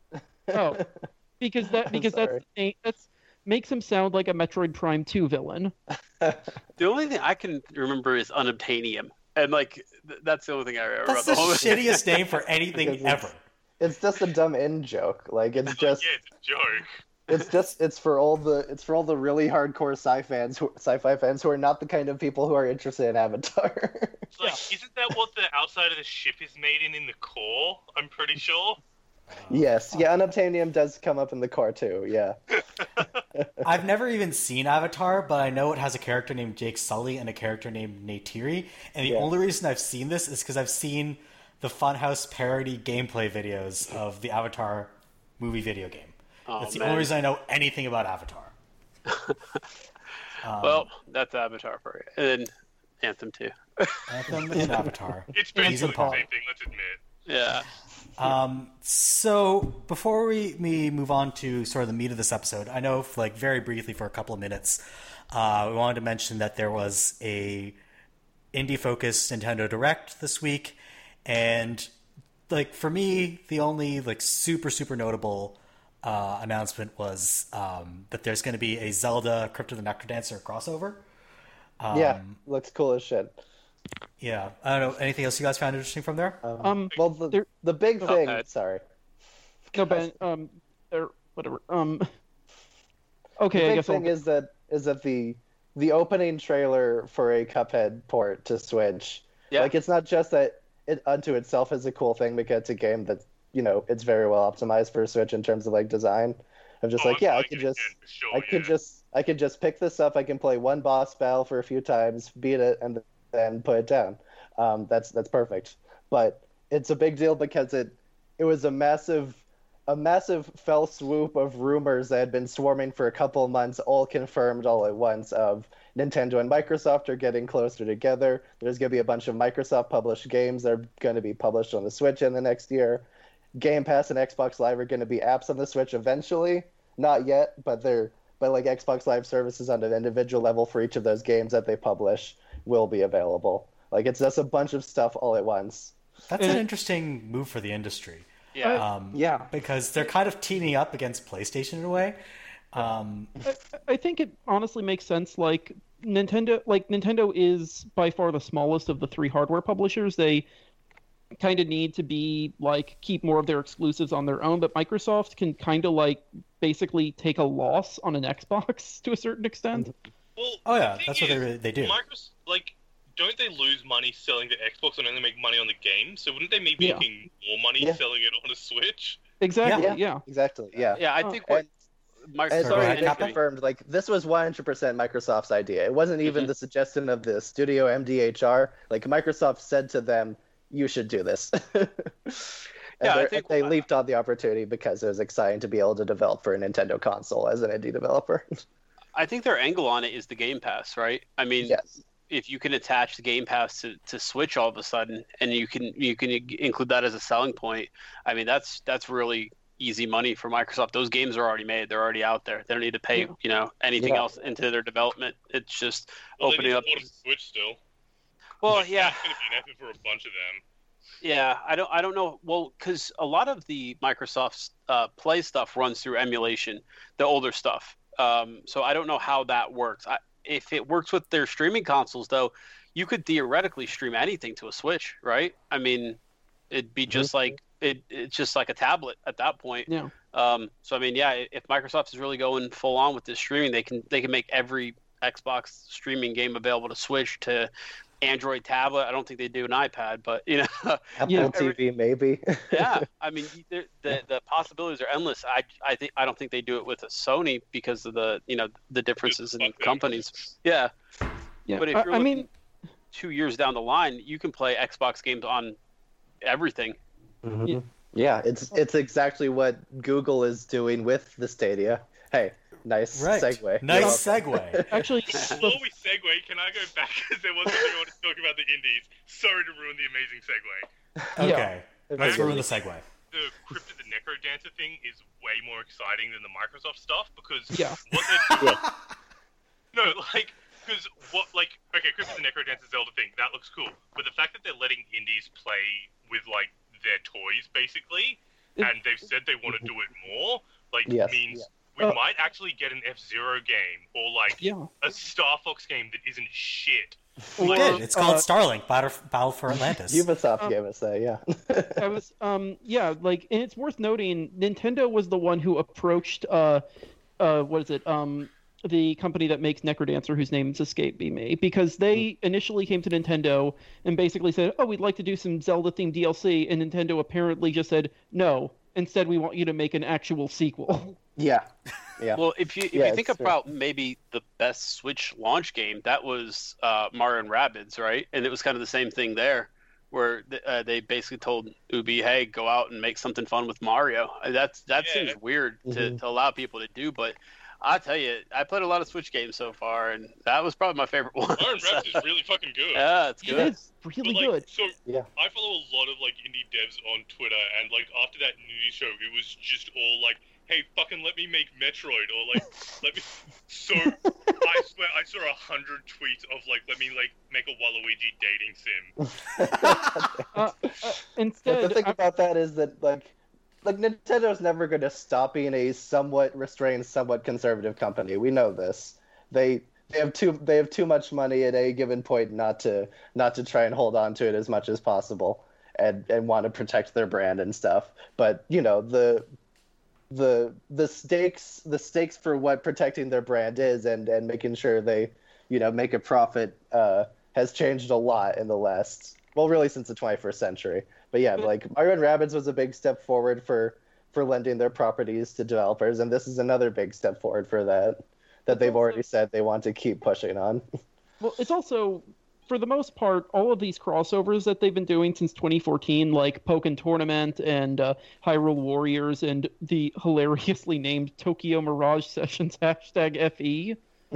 Oh, because that I'm because that's sorry. the name, that's makes him sound like a Metroid Prime two villain. The only thing I can remember is unobtainium, and like th- that's the only thing I remember That's about the the whole. shittiest name for anything Because it's- ever. It's just a dumb in joke. Like it's Like, just yeah, it's a joke. it's just it's for all the it's for all the really hardcore sci fans who, sci-fi fans who are not the kind of people who are interested in Avatar. It's like, isn't that what the outside of the ship is made in in the core? I'm pretty sure. Yes, yeah, unobtainium does come up in the core too. Yeah. I've never even seen Avatar, but I know it has a character named Jake Sully and a character named Neytiri. And the Yeah. only reason I've seen this is because I've seen the Funhouse parody gameplay videos of the Avatar movie video game. Oh, That's the man. only reason I know anything about Avatar. Um, Well, that's Avatar for you. And then Anthem too. Anthem and Avatar. It's Anthem basically the Paul. same thing. Let's admit. Yeah. Um, so before we, we move on to sort of the meat of this episode, I know, like very briefly for a couple of minutes, uh, we wanted to mention that there was a indie-focused Nintendo Direct this week, and like for me, the only like super super notable uh, announcement was um, that there's going to be a Zelda Crypt of the Necrodancer crossover. Um, yeah, looks cool as shit. Yeah, I don't know. Anything else you guys found interesting from there? Um, Um, well, the, there- the big thing. Okay. Sorry. No, Ben. Um, or whatever. Um. The Okay, I big guess thing I'll... is that is that the the opening trailer for a Cuphead port to Switch. Yeah. Like, it's not just that it unto itself is a cool thing because it's a game that, you know, it's very well optimized for Switch in terms of like design. I'm just Oh, like, I'm yeah, I buying could it just again, for sure, I could yeah. just I could just pick this up. I can play one boss battle for a few times, beat it, and then put it down. Um, that's that's perfect. But it's a big deal because it it was a massive a massive fell swoop of rumors that had been swarming for a couple of months, all confirmed all at once. Of Nintendo and Microsoft are getting closer together. There's going to be a bunch of Microsoft published games that are going to be published on the Switch in the next year. Game Pass and Xbox Live are going to be apps on the Switch eventually. Not yet, but they're but like Xbox Live services on an individual level for each of those games that they publish will be available. Like, it's just a bunch of stuff all at once. That's an Uh, interesting move for the industry. Yeah. Um, Yeah. because they're kind of teaming up against PlayStation in a way. Um, I, I think it honestly makes sense. Like Nintendo, like Nintendo is by far the smallest of the three hardware publishers. They kind of need to be like keep more of their exclusives on their own, but Microsoft can kind of like basically take a loss on an Xbox to a certain extent. Well, oh yeah, the thing that's what they is, really- they do. Microsoft, like, don't they lose money selling to Xbox and only make money on the game? So wouldn't they be Yeah. making more money Yeah. selling it on a Switch? Exactly. Yeah. Yeah. Exactly. Yeah. Yeah, I Oh, think what And Microsoft. Sorry, go ahead, they Captain. confirmed, like, this was one hundred percent Microsoft's idea. It wasn't even Mhm. the suggestion of the studio M D H R. Like, Microsoft said to them, you should do this. and Yeah, I they're- think- they leaped on the opportunity because it was exciting to be able to develop for a Nintendo console as an indie developer. I think their angle on it is the Game Pass, right? I mean, Yes. if you can attach the Game Pass to, to Switch all of a sudden, and you can you can include that as a selling point, I mean that's that's really easy money for Microsoft. Those games are already made; they're already out there. They don't need to pay Yeah. you know anything Yeah. else into their development. It's just Well, opening they up. need to port to Switch still. Well, Like, yeah, That's going to be an effort for a bunch of them. yeah. I don't I don't know. Well, because a lot of the Microsoft's uh, Play stuff runs through emulation, the older stuff. Um, so I don't know how that works. I, if it works with their streaming consoles, though, you could theoretically stream anything to a Switch, right? I mean, it'd be just like it, it's just like a tablet at that point. Yeah. Um, so I mean, yeah, if Microsoft is really going full on with this streaming, they can they can make every Xbox streaming game available to Switch, to Android tablet. I don't think they do an iPad, but you know, Apple Yeah. T V, maybe. yeah. I mean, the the the possibilities are endless. I I think I don't think they do it with a Sony because of the you know the differences in fuck them. companies. Yeah. Yeah. But if I, you're I looking mean, two years down the line, you can play Xbox games on everything. Mhm. Yeah, it's it's exactly what Google is doing with the Stadia. Hey, nice right. segue. Nice You're segue. actually, Before we segue, can I go back? Because there was something I wanted to talk about the indies. Sorry to ruin the amazing segue. Yeah. Okay, welcome. let's ruin the segue. The Crypt of the Necrodancer thing is way more exciting than the Microsoft stuff because Yeah. what they're Yeah. no, like, because what, like, okay, Crypt of the Necrodancer Zelda thing, that looks cool. But the fact that they're letting indies play with, like, their toys, basically, It- and they've said they want to do it more, like, Yes. means Yeah. we Uh, might actually get an F-Zero game, or, like, yeah. a Star Fox game that isn't shit. We Or, did. It's called uh, Starlink, Battle, Battle for Atlantis. Ubisoft Um, gave us that, yeah. I was, um, yeah, like, and it's worth noting, Nintendo was the one who approached, uh, uh, what is it, um, the company that makes Necrodancer, whose name's escaping me, because they initially came to Nintendo and basically said, "Oh, we'd like to do some Zelda-themed D L C," and Nintendo apparently just said, "No, instead we want you to make an actual sequel." Yeah, yeah. Well, if you if Yeah, you think it's true. about maybe the best Switch launch game, that was uh, Mario and Rabbids, right? And it was kind of the same thing there, where th- uh, they basically told Ubi, "Hey, go out and make something fun with Mario." Uh, That's that Yeah. seems weird to, Mhm. to allow people to do, but I tell you, I played a lot of Switch games so far, and that was probably my favorite one. Mario and Rabbids is really fucking good. Yeah, it's It good. is really But, like, good. So Yeah. I follow a lot of like indie devs on Twitter, and like after that news show, it was just all like, "Hey, fucking let me make Metroid," or like, "Let me." So I swear, I saw a hundred tweets of like, "Let me like make a Waluigi dating sim." Uh, uh, But instead, the thing I- about that is that like like Nintendo's never going to stop being a somewhat restrained, somewhat conservative company. We know this. They they have too they have too much money at a given point not to not to try and hold on to it as much as possible and and want to protect their brand and stuff. But you know the the the stakes the stakes for what protecting their brand is and and making sure they you know make a profit uh, has changed a lot in the last well really since the twenty-first century. But yeah, like Mario and Rabbids was a big step forward for for lending their properties to developers, and this is another big step forward for that that they've also- already said they want to keep pushing on. well, it's also, for the most part, all of these crossovers that they've been doing since twenty fourteen, like Pokken Tournament and uh, Hyrule Warriors and the hilariously named Tokyo Mirage Sessions hashtag F E,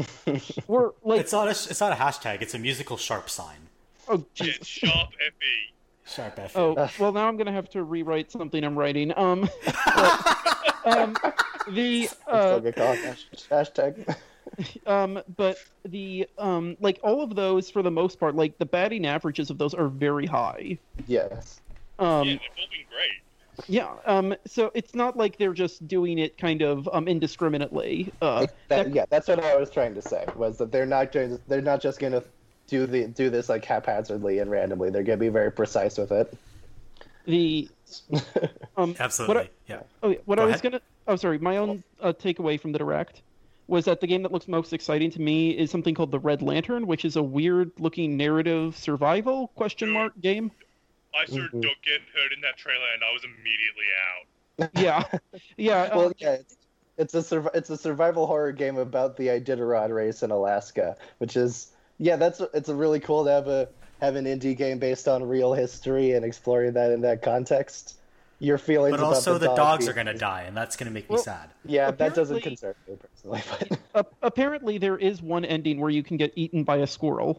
were like, It's not a it's not a hashtag. It's a musical sharp sign. oh, It's Jesus. sharp F E. Sharp F. Oh, well, now I'm gonna have to rewrite something I'm writing. Um, but, um, the uh, Still get called hash- hashtag. um, but the um, like all of those for the most part, like the batting averages of those are very high. Yes. Um, Yeah, they've all been great. yeah. Um, so it's not like they're just doing it kind of um indiscriminately. Uh, That, that- yeah, that's what I was trying to say. Was that they're not going to, they're not just going to do the do this like haphazardly and randomly. They're going to be very precise with it. the um, Absolutely. What I, Yeah. oh, yeah, what Go I was ahead. gonna. Oh, sorry. My own uh, takeaway from the direct was that the game that looks most exciting to me is something called the Red Lantern, which is a weird-looking narrative survival question mark game. I saw Mhm. a dog get hurt in that trailer, and I was immediately out. Yeah, yeah. Well, um, yeah, it's, it's a sur- it's a survival horror game about the Iditarod race in Alaska, which is yeah, that's it's a really cool to have a have an indie game based on real history and exploring that in that context. Your feelings, But about also the, the dog dogs being- are going to die, and that's going to make me Well- sad. Yeah, that doesn't Apparently- concern me personally, but a- apparently, there is one ending where you can get eaten by a squirrel.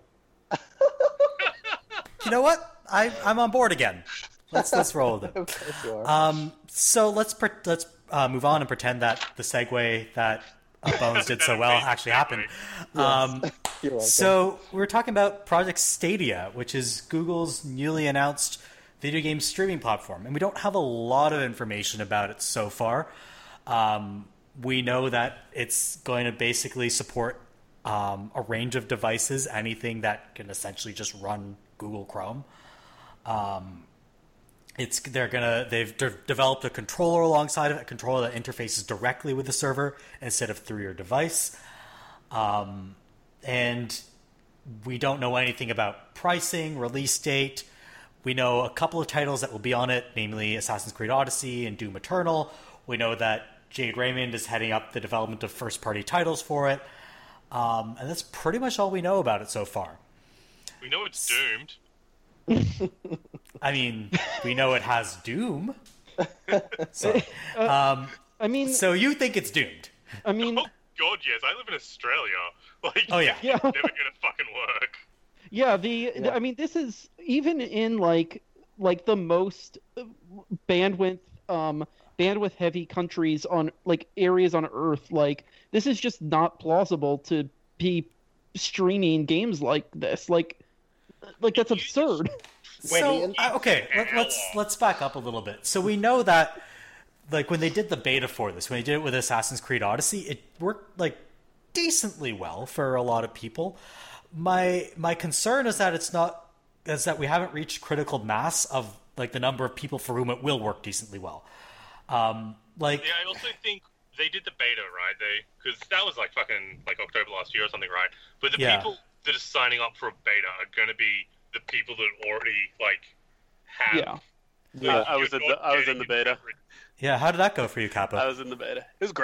You know what? I I'm on board again. Let's let's roll with it. of course you are. Um, so let's pre- let's uh, move on and pretend that the segue that uh, Bones did so well actually happened. Um, You're welcome. so we're talking about Project Stadia, which is Google's newly announced video game streaming platform, and we don't have a lot of information about it so far. Um, we know that it's going to basically support um, a range of devices, anything that can essentially just run Google Chrome. Um, it's they're gonna they've de- developed a controller alongside of it, a controller that interfaces directly with the server instead of through your device. Um, and we don't know anything about pricing, release date. We know a couple of titles that will be on it, namely Assassin's Creed Odyssey and Doom Eternal. We know that Jade Raymond is heading up the development of first-party titles for it. Um, and that's pretty much all we know about it so far. We know it's doomed. I mean, we know it has Doom. So, um, I mean, so you think it's doomed? I mean, Oh God, yes. I live in Australia. Like, Oh, yeah. Yeah. it's never gonna fucking work. yeah. The, the I mean, this is even in like like the most bandwidth um bandwidth heavy countries on like areas on Earth. Like this is just not plausible to be streaming games like this. Like like that's absurd. So Ian? uh, okay, let, let's let's back up a little bit. So we know that, like when they did the beta for this, when they did it with Assassin's Creed Odyssey, it worked like decently well for a lot of people. My my concern is that it's not is that we haven't reached critical mass of like the number of people for whom it will work decently well. Um, like Yeah, I also think they did the beta, right? They because that was like fucking like October last year or something, right? But the Yeah. people that are signing up for a beta are going to be the people that already like have. Yeah. Yeah. I was in the I was in the beta. yeah, how did that go for you, Kappa? I was in the beta. It was great.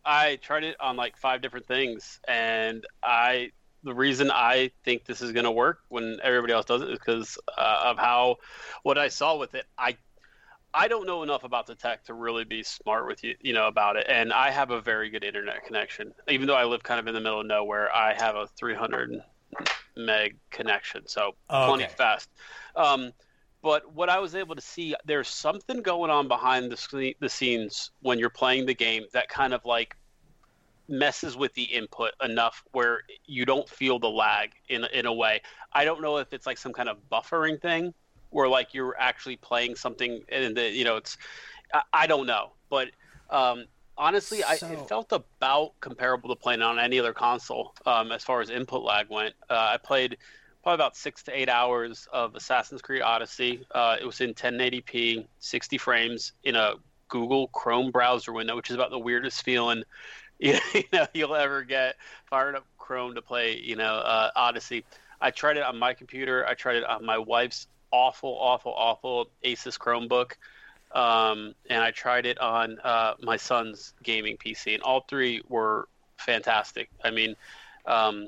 I tried it on like five different things, and I the reason I think this is going to work when everybody else does it is because uh, of how what I saw with it. I I don't know enough about the tech to really be smart with you, you know, about it. And I have a very good internet connection, even though I live kind of in the middle of nowhere. I have a three hundred meg connection, so Oh, plenty okay. fast. Um, but what I was able to see, there's something going on behind the sce- the scenes when you're playing the game that kind of like messes with the input enough where you don't feel the lag in in a way. I don't know if it's like some kind of buffering thing where like you're actually playing something and the, you know it's I, I don't know, but um, honestly, I, So- it felt about comparable to playing on any other console um, as far as input lag went. Uh, I played probably about six to eight hours of Assassin's Creed Odyssey. Uh, it was in ten eighty p, sixty frames in a Google Chrome browser window, which is about the weirdest feeling you know you'll ever get. Fired up Chrome to play, you know, uh, Odyssey. I tried it on my computer. I tried it on my wife's awful, awful, awful Asus Chromebook, um, and I tried it on uh, my son's gaming P C, and all three were fantastic. I mean, um,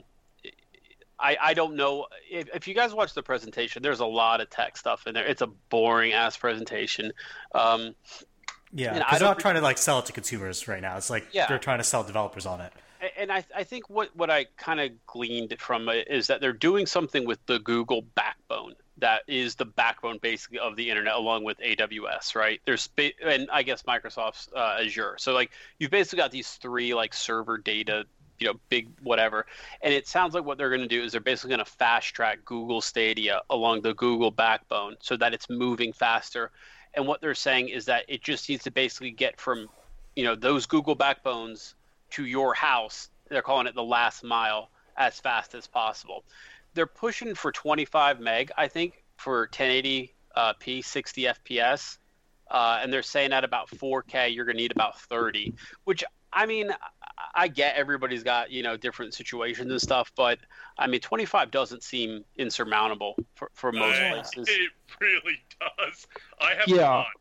I, I don't know if, if you guys watch the presentation. There's a lot of tech stuff in there. It's a boring ass presentation. Um, Yeah, And I because they're don't not trying to like sell it to consumers right now. It's like Yeah. they're trying to sell developers on it. and I, I think what, what I kind of gleaned from it is that they're doing something with the Google backbone that is the backbone basically of the internet, along with A W S, right? There's and I guess Microsoft's uh, Azure. So like you've basically got these three like server data, you know, big whatever. And it sounds like what they're going to do is they're basically going to fast track Google Stadia along the Google backbone so that it's moving faster. And what they're saying is that it just needs to basically get from, you know, those Google backbones to your house. They're calling it the last mile as fast as possible. They're pushing for twenty-five meg, I think, for ten eighty p, sixty F P S. Uh, and they're saying at about four K, you're going to need about thirty, which, I mean, I get everybody's got, you know, different situations and stuff, but I mean, twenty-five doesn't seem insurmountable for, for most Uh, places. It really does. I have Yeah. one.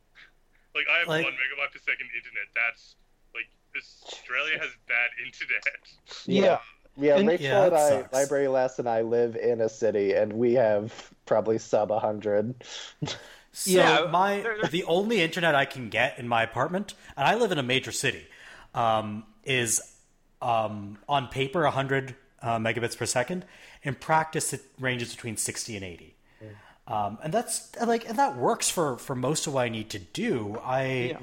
Like, I have Like- one megabyte per second internet. That's, like, Australia has bad internet. Yeah. Yeah, And- Rachel Yeah, and that I, sucks. Library Lass and I live in a city, and we have probably sub one hundred. So Yeah, my they're- they're- the only internet I can get in my apartment, and I live in a major city, um, is um, on paper one hundred uh, megabits per second. In practice, it ranges between sixty and eighty, um, and that's like and that works for for most of what I need to do. I Yeah.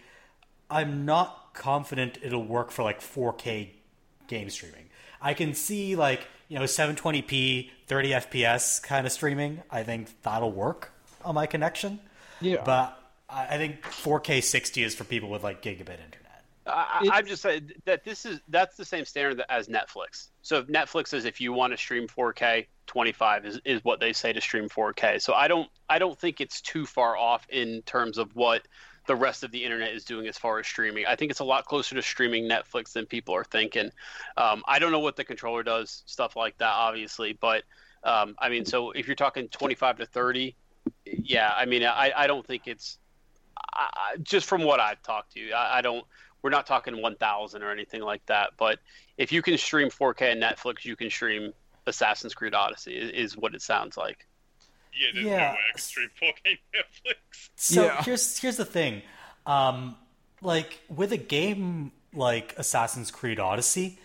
I'm not confident it'll work for like four K game streaming. I can see like, you know, seven twenty p, thirty F P S kind of streaming. I think that'll work on my connection. Yeah. But I I think four K sixty is for people with like gigabit internet. I, It's- I'm just saying that this is that's the same standard as Netflix. So if Netflix says if you want to stream four K, twenty-five is, is what they say to stream four K. So I don't I don't think it's too far off in terms of what the rest of the internet is doing as far as streaming. I think it's a lot closer to streaming Netflix than people are thinking. Um, I don't know what the controller does, stuff like that, obviously, but um, I mean, so if you're talking twenty-five to thirty, yeah, I mean, I, I don't think it's I, I- just from what I've talked to. I, I don't. We're not talking one thousand or anything like that. But if you can stream four K on Netflix, you can stream Assassin's Creed Odyssey. Is, is what it sounds like. Yeah, there's Yeah. no way I can stream four K Netflix. So Yeah. here's here's the thing, um, like with a game like Assassin's Creed Odyssey,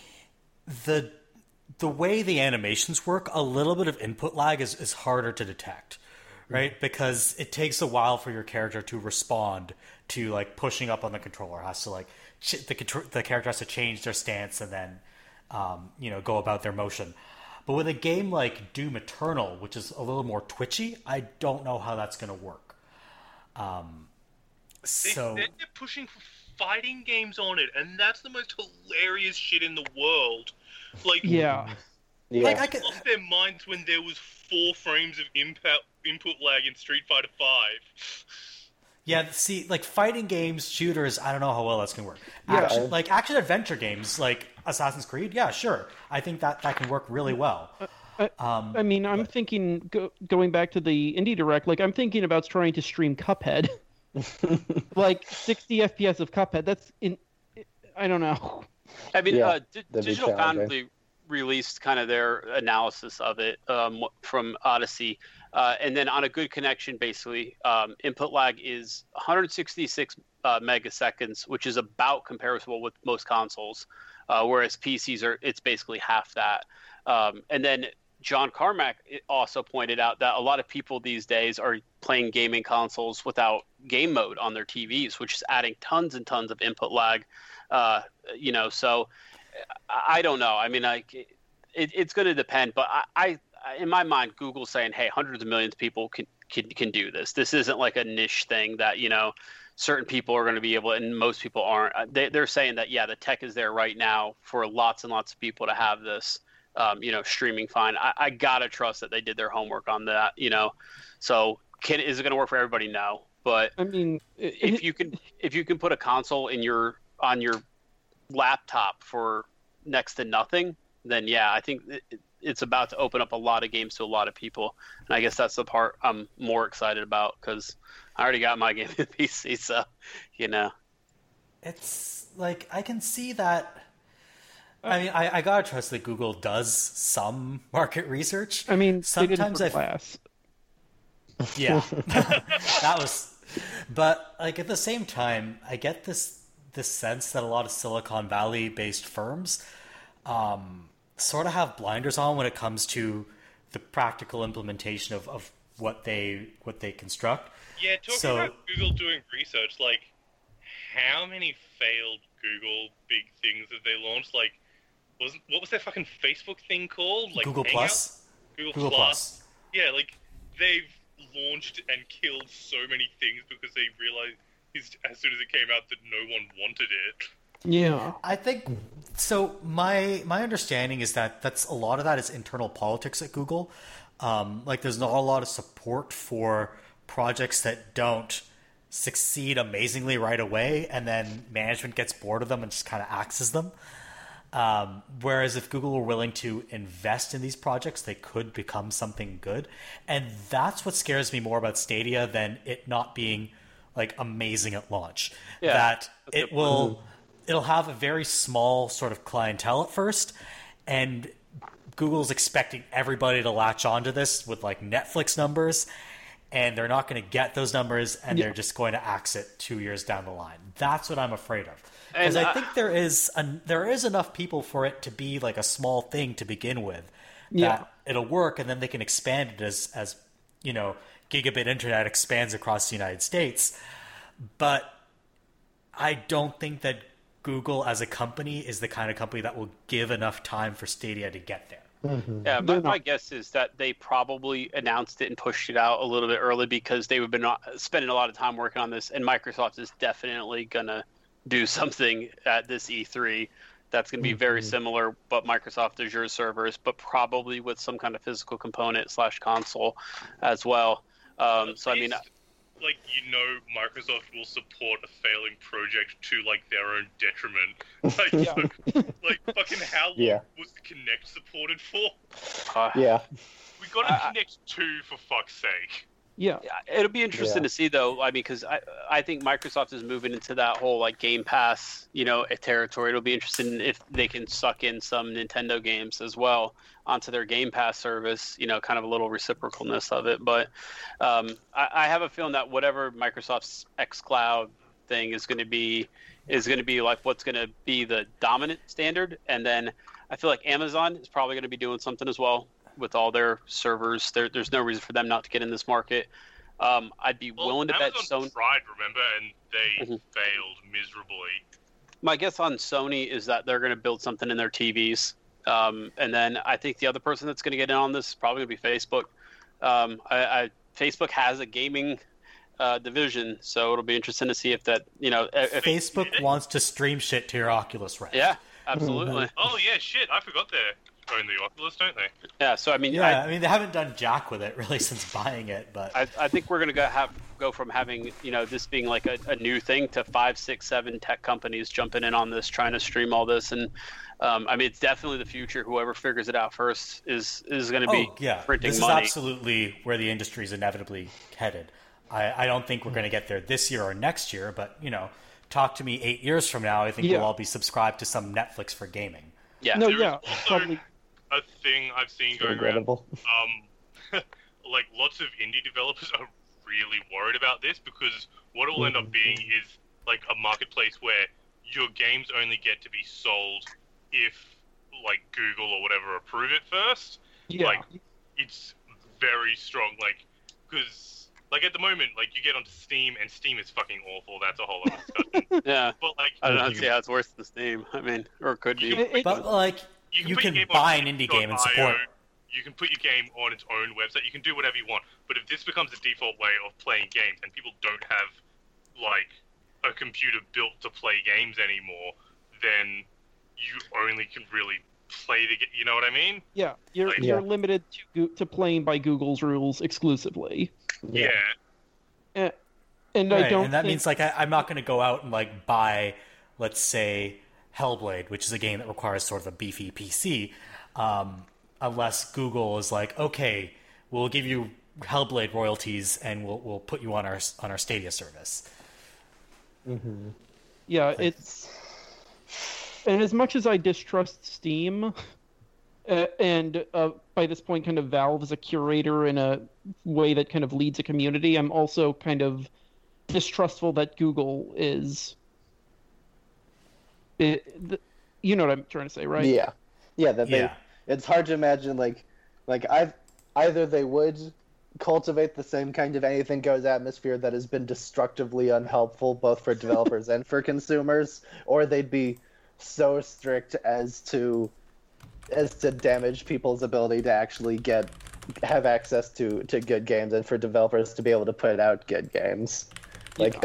the the way the animations work, a little bit of input lag is, is harder to detect, right? Because it takes a while for your character to respond to like pushing up on the controller. It has to like ch- the contr- the character has to change their stance and then um, you know go about their motion. But with a game like Doom Eternal, which is a little more twitchy, I don't know how that's going to work. Um, They, so they're pushing for fighting games on it, and that's the most hilarious shit in the world. Like, Yeah. Yeah. like I could, lost their minds when there was four frames of input input lag in Street Fighter Five. yeah, see, like fighting games, shooters, I don't know how well that's going to work. Yeah. Action, like action adventure games, like Assassin's Creed, yeah, sure, I think that that can work really well. Um, I mean, I'm thinking go, going back to the Indie Direct. Like, I'm thinking about trying to stream Cuphead, like sixty F P S of Cuphead. That's in. I don't know. I mean, Yeah, uh, D- that'd be Digital challenging. Foundry released kind of their analysis of it um, from Odyssey, uh, and then on a good connection, basically, um, input lag is one hundred sixty-six uh, megaseconds, which is about comparable with most consoles, uh, whereas P Cs are it's basically half that. Um, and then John Carmack also pointed out that a lot of people these days are playing gaming consoles without game mode on their T Vs, which is adding tons and tons of input lag. Uh, you know, so I don't know. I mean, like it, it's going to depend, but I, I, in my mind, Google's saying, "Hey, hundreds of millions of people can can can do this. This isn't like a niche thing that you know certain people are going to be able, and most people aren't." They, they're saying that yeah, the tech is there right now for lots and lots of people to have this. Um, you know, streaming fine. I, I gotta trust that they did their homework on that. You know, so can is it going to work for everybody? No, but I mean, if you can if you can put a console in your on your laptop for next to nothing, then yeah, I think it, it's about to open up a lot of games to a lot of people, and I guess that's the part I'm more excited about because I already got my gaming P C, so you know, It's like I can see that. I mean, I, I gotta trust that Google does some market research. I mean, sometimes they I did for Glass. Yeah, that was. But like at the same time, I get this this sense that a lot of Silicon Valley based firms um, sort of have blinders on when it comes to the practical implementation of, of what they what they construct. Yeah, talking So- about Google doing research, like, how many failed Google big things have they launched? Like, wasn't what was that fucking Facebook thing called? Like Google Hangouts? Plus, Google, Google Plus. Plus. Yeah, like they've launched and killed so many things because they realized as soon as it came out that no one wanted it. Yeah. I think so. My my understanding is that that's a lot of that is internal politics at Google. Um, like, there's not a lot of support for projects that don't succeed amazingly right away, and then management gets bored of them and just kind of axes them. Um, whereas if Google were willing to invest in these projects, they could become something good. And that's what scares me more about Stadia than it not being like amazing at launch. Yeah, that that's a it good will, it'll have a very small sort of clientele at first, and Google's expecting everybody to latch onto this with like Netflix numbers, and they're not going to get those numbers, and Yeah. they're just going to axe it two years down the line. That's what I'm afraid of. Because And I I- think there is an, there is enough people for it to be like a small thing to begin with, that Yeah. it'll work, and then they can expand it as as you know gigabit internet expands across the United States. But I don't think that Google as a company is the kind of company that will give enough time for Stadia to get there. Yeah, my, They're not- my guess is that they probably announced it and pushed it out a little bit early because they've been uh, spending a lot of time working on this, and Microsoft is definitely gonna do something at this E three that's gonna be very similar, but Microsoft Azure servers, but probably with some kind of physical component slash console as well. Um, so I mean, It's, like, you know, Microsoft will support a failing project to like their own detriment. Like, Yeah. like fucking how long Yeah. was the Kinect supported for? uh, Yeah. We got a I- Kinect two for fuck's sake. Yeah. it'll be interesting Yeah. to see though. I mean, because I I think Microsoft is moving into that whole like Game Pass, you know, territory. It'll be interesting if they can suck in some Nintendo games as well onto their Game Pass service. You know, kind of a little reciprocalness of it. But um, I, I have a feeling that whatever Microsoft's xCloud thing is going to be is going to be like what's going to be the dominant standard, and then I feel like Amazon is probably going to be doing something as well with all their servers. There, there's no reason for them not to get in this market. Um, I'd be Well, willing to bet Amazon Sony. tried, remember, and they Mhm. failed miserably. My guess on Sony is that they're going to build something in their T Vs, um, and then I think the other person that's going to get in on this is probably going to be Facebook. Um, I, I, Facebook has a gaming uh, division, so it'll be interesting to see if that, you know, if, Facebook wants to stream shit to your Oculus Rift. yeah, absolutely, Oh yeah, shit! I forgot they own the Oculus, don't they? yeah. So I mean, Yeah, I, I mean, they haven't done jack with it really since buying it, but I, I think we're going to go have go from having, you know, this being like a, a new thing to five, six, seven tech companies jumping in on this, trying to stream all this, and um, I mean, it's definitely the future. Whoever figures it out first is is going to be oh yeah, printing this money. is absolutely where the industry is inevitably headed. I, I don't think we're going to get there this year or next year, but you know, talk to me eight years from now, I think Yeah. we'll all be subscribed to some Netflix for gaming. Yeah. No, There is yeah, also probably. a thing I've seen going around. Regrettable. Um, like lots of indie developers are really worried about this because what it will end up being is like a marketplace where your games only get to be sold if like Google or whatever approve it first. Yeah. Like it's very strong, like because like at the moment, like you get onto Steam and Steam is fucking awful. That's a whole other discussion. Yeah. But like I don't know. you See how it's worse than Steam. I mean, or it could be. You can- It- But like, You can, you put your can game buy on an indie Steam game and dot I O. support. You can put your game on its own website. You can do whatever you want. But if this becomes a default way of playing games, and people don't have like a computer built to play games anymore, then you only can really play the game. You know what I mean? Yeah, you're Like- you're Yeah. limited to Goo- to playing by Google's rules exclusively, Yeah. and, and I right, don't. and that think, means like I, I'm not going to go out and like buy, let's say, Hellblade, which is a game that requires sort of a beefy P C, um, unless Google is like, okay, we'll give you Hellblade royalties and we'll we'll put you on our on our Stadia service. yeah, it's and as much as I distrust Steam, uh, and uh, by this point, kind of Valve is a curator in a way that kind of leads a community. I'm also kind of distrustful that Google is. It, the, you know what I'm trying to say, right? Yeah, yeah. That they. Yeah. It's hard to imagine like, like I've either they would cultivate the same kind of anything goes atmosphere that has been destructively unhelpful both for developers and for consumers, or they'd be so strict as to as to damage people's ability to actually get have access to to good games and for developers to be able to put out good games. Like,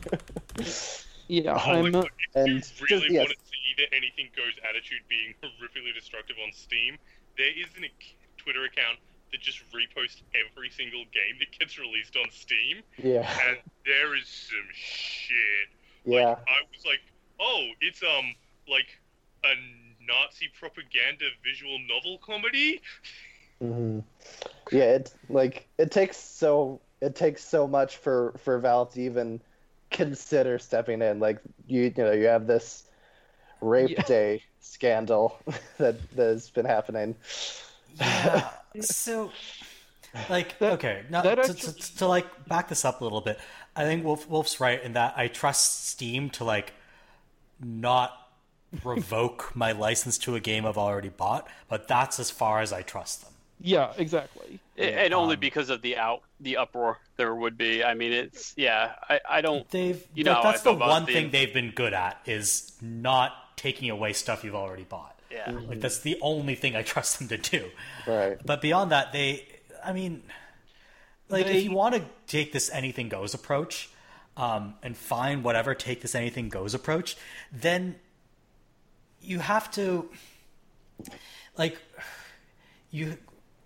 Yeah, Oh my I'm. uh, God, if and you just- really yes. want to see the anything goes attitude being horrifically destructive on Steam, there is an ac- Twitter account that just reposts every single game that gets released on Steam, yeah, and there is some shit. yeah. Like, I was like, oh, it's um like a Nazi propaganda visual novel comedy. hmm Yeah, it like it takes so it takes so much for for Valve to even consider stepping in. Like you you know you have this rape Yeah. day scandal that that has been happening. Yeah. So, like, That- okay, now that to, actually- to, to like back this up a little bit, I think Wolf, Wolf's right in that I trust Steam to like not revoke my license to a game I've already bought, but that's as far as I trust them. Yeah, exactly. and only um, because of the out the uproar there would be. I mean, it's yeah. I, I don't. They've You like, know how that's I the feel about one Steam. thing they've been good at is not taking away stuff you've already bought. Yeah. Like that's the only thing I trust them to do. Right. But beyond that, they, I mean, like They- if you want to take this anything goes approach, um, and find whatever take this anything goes approach, then you have to, like, you.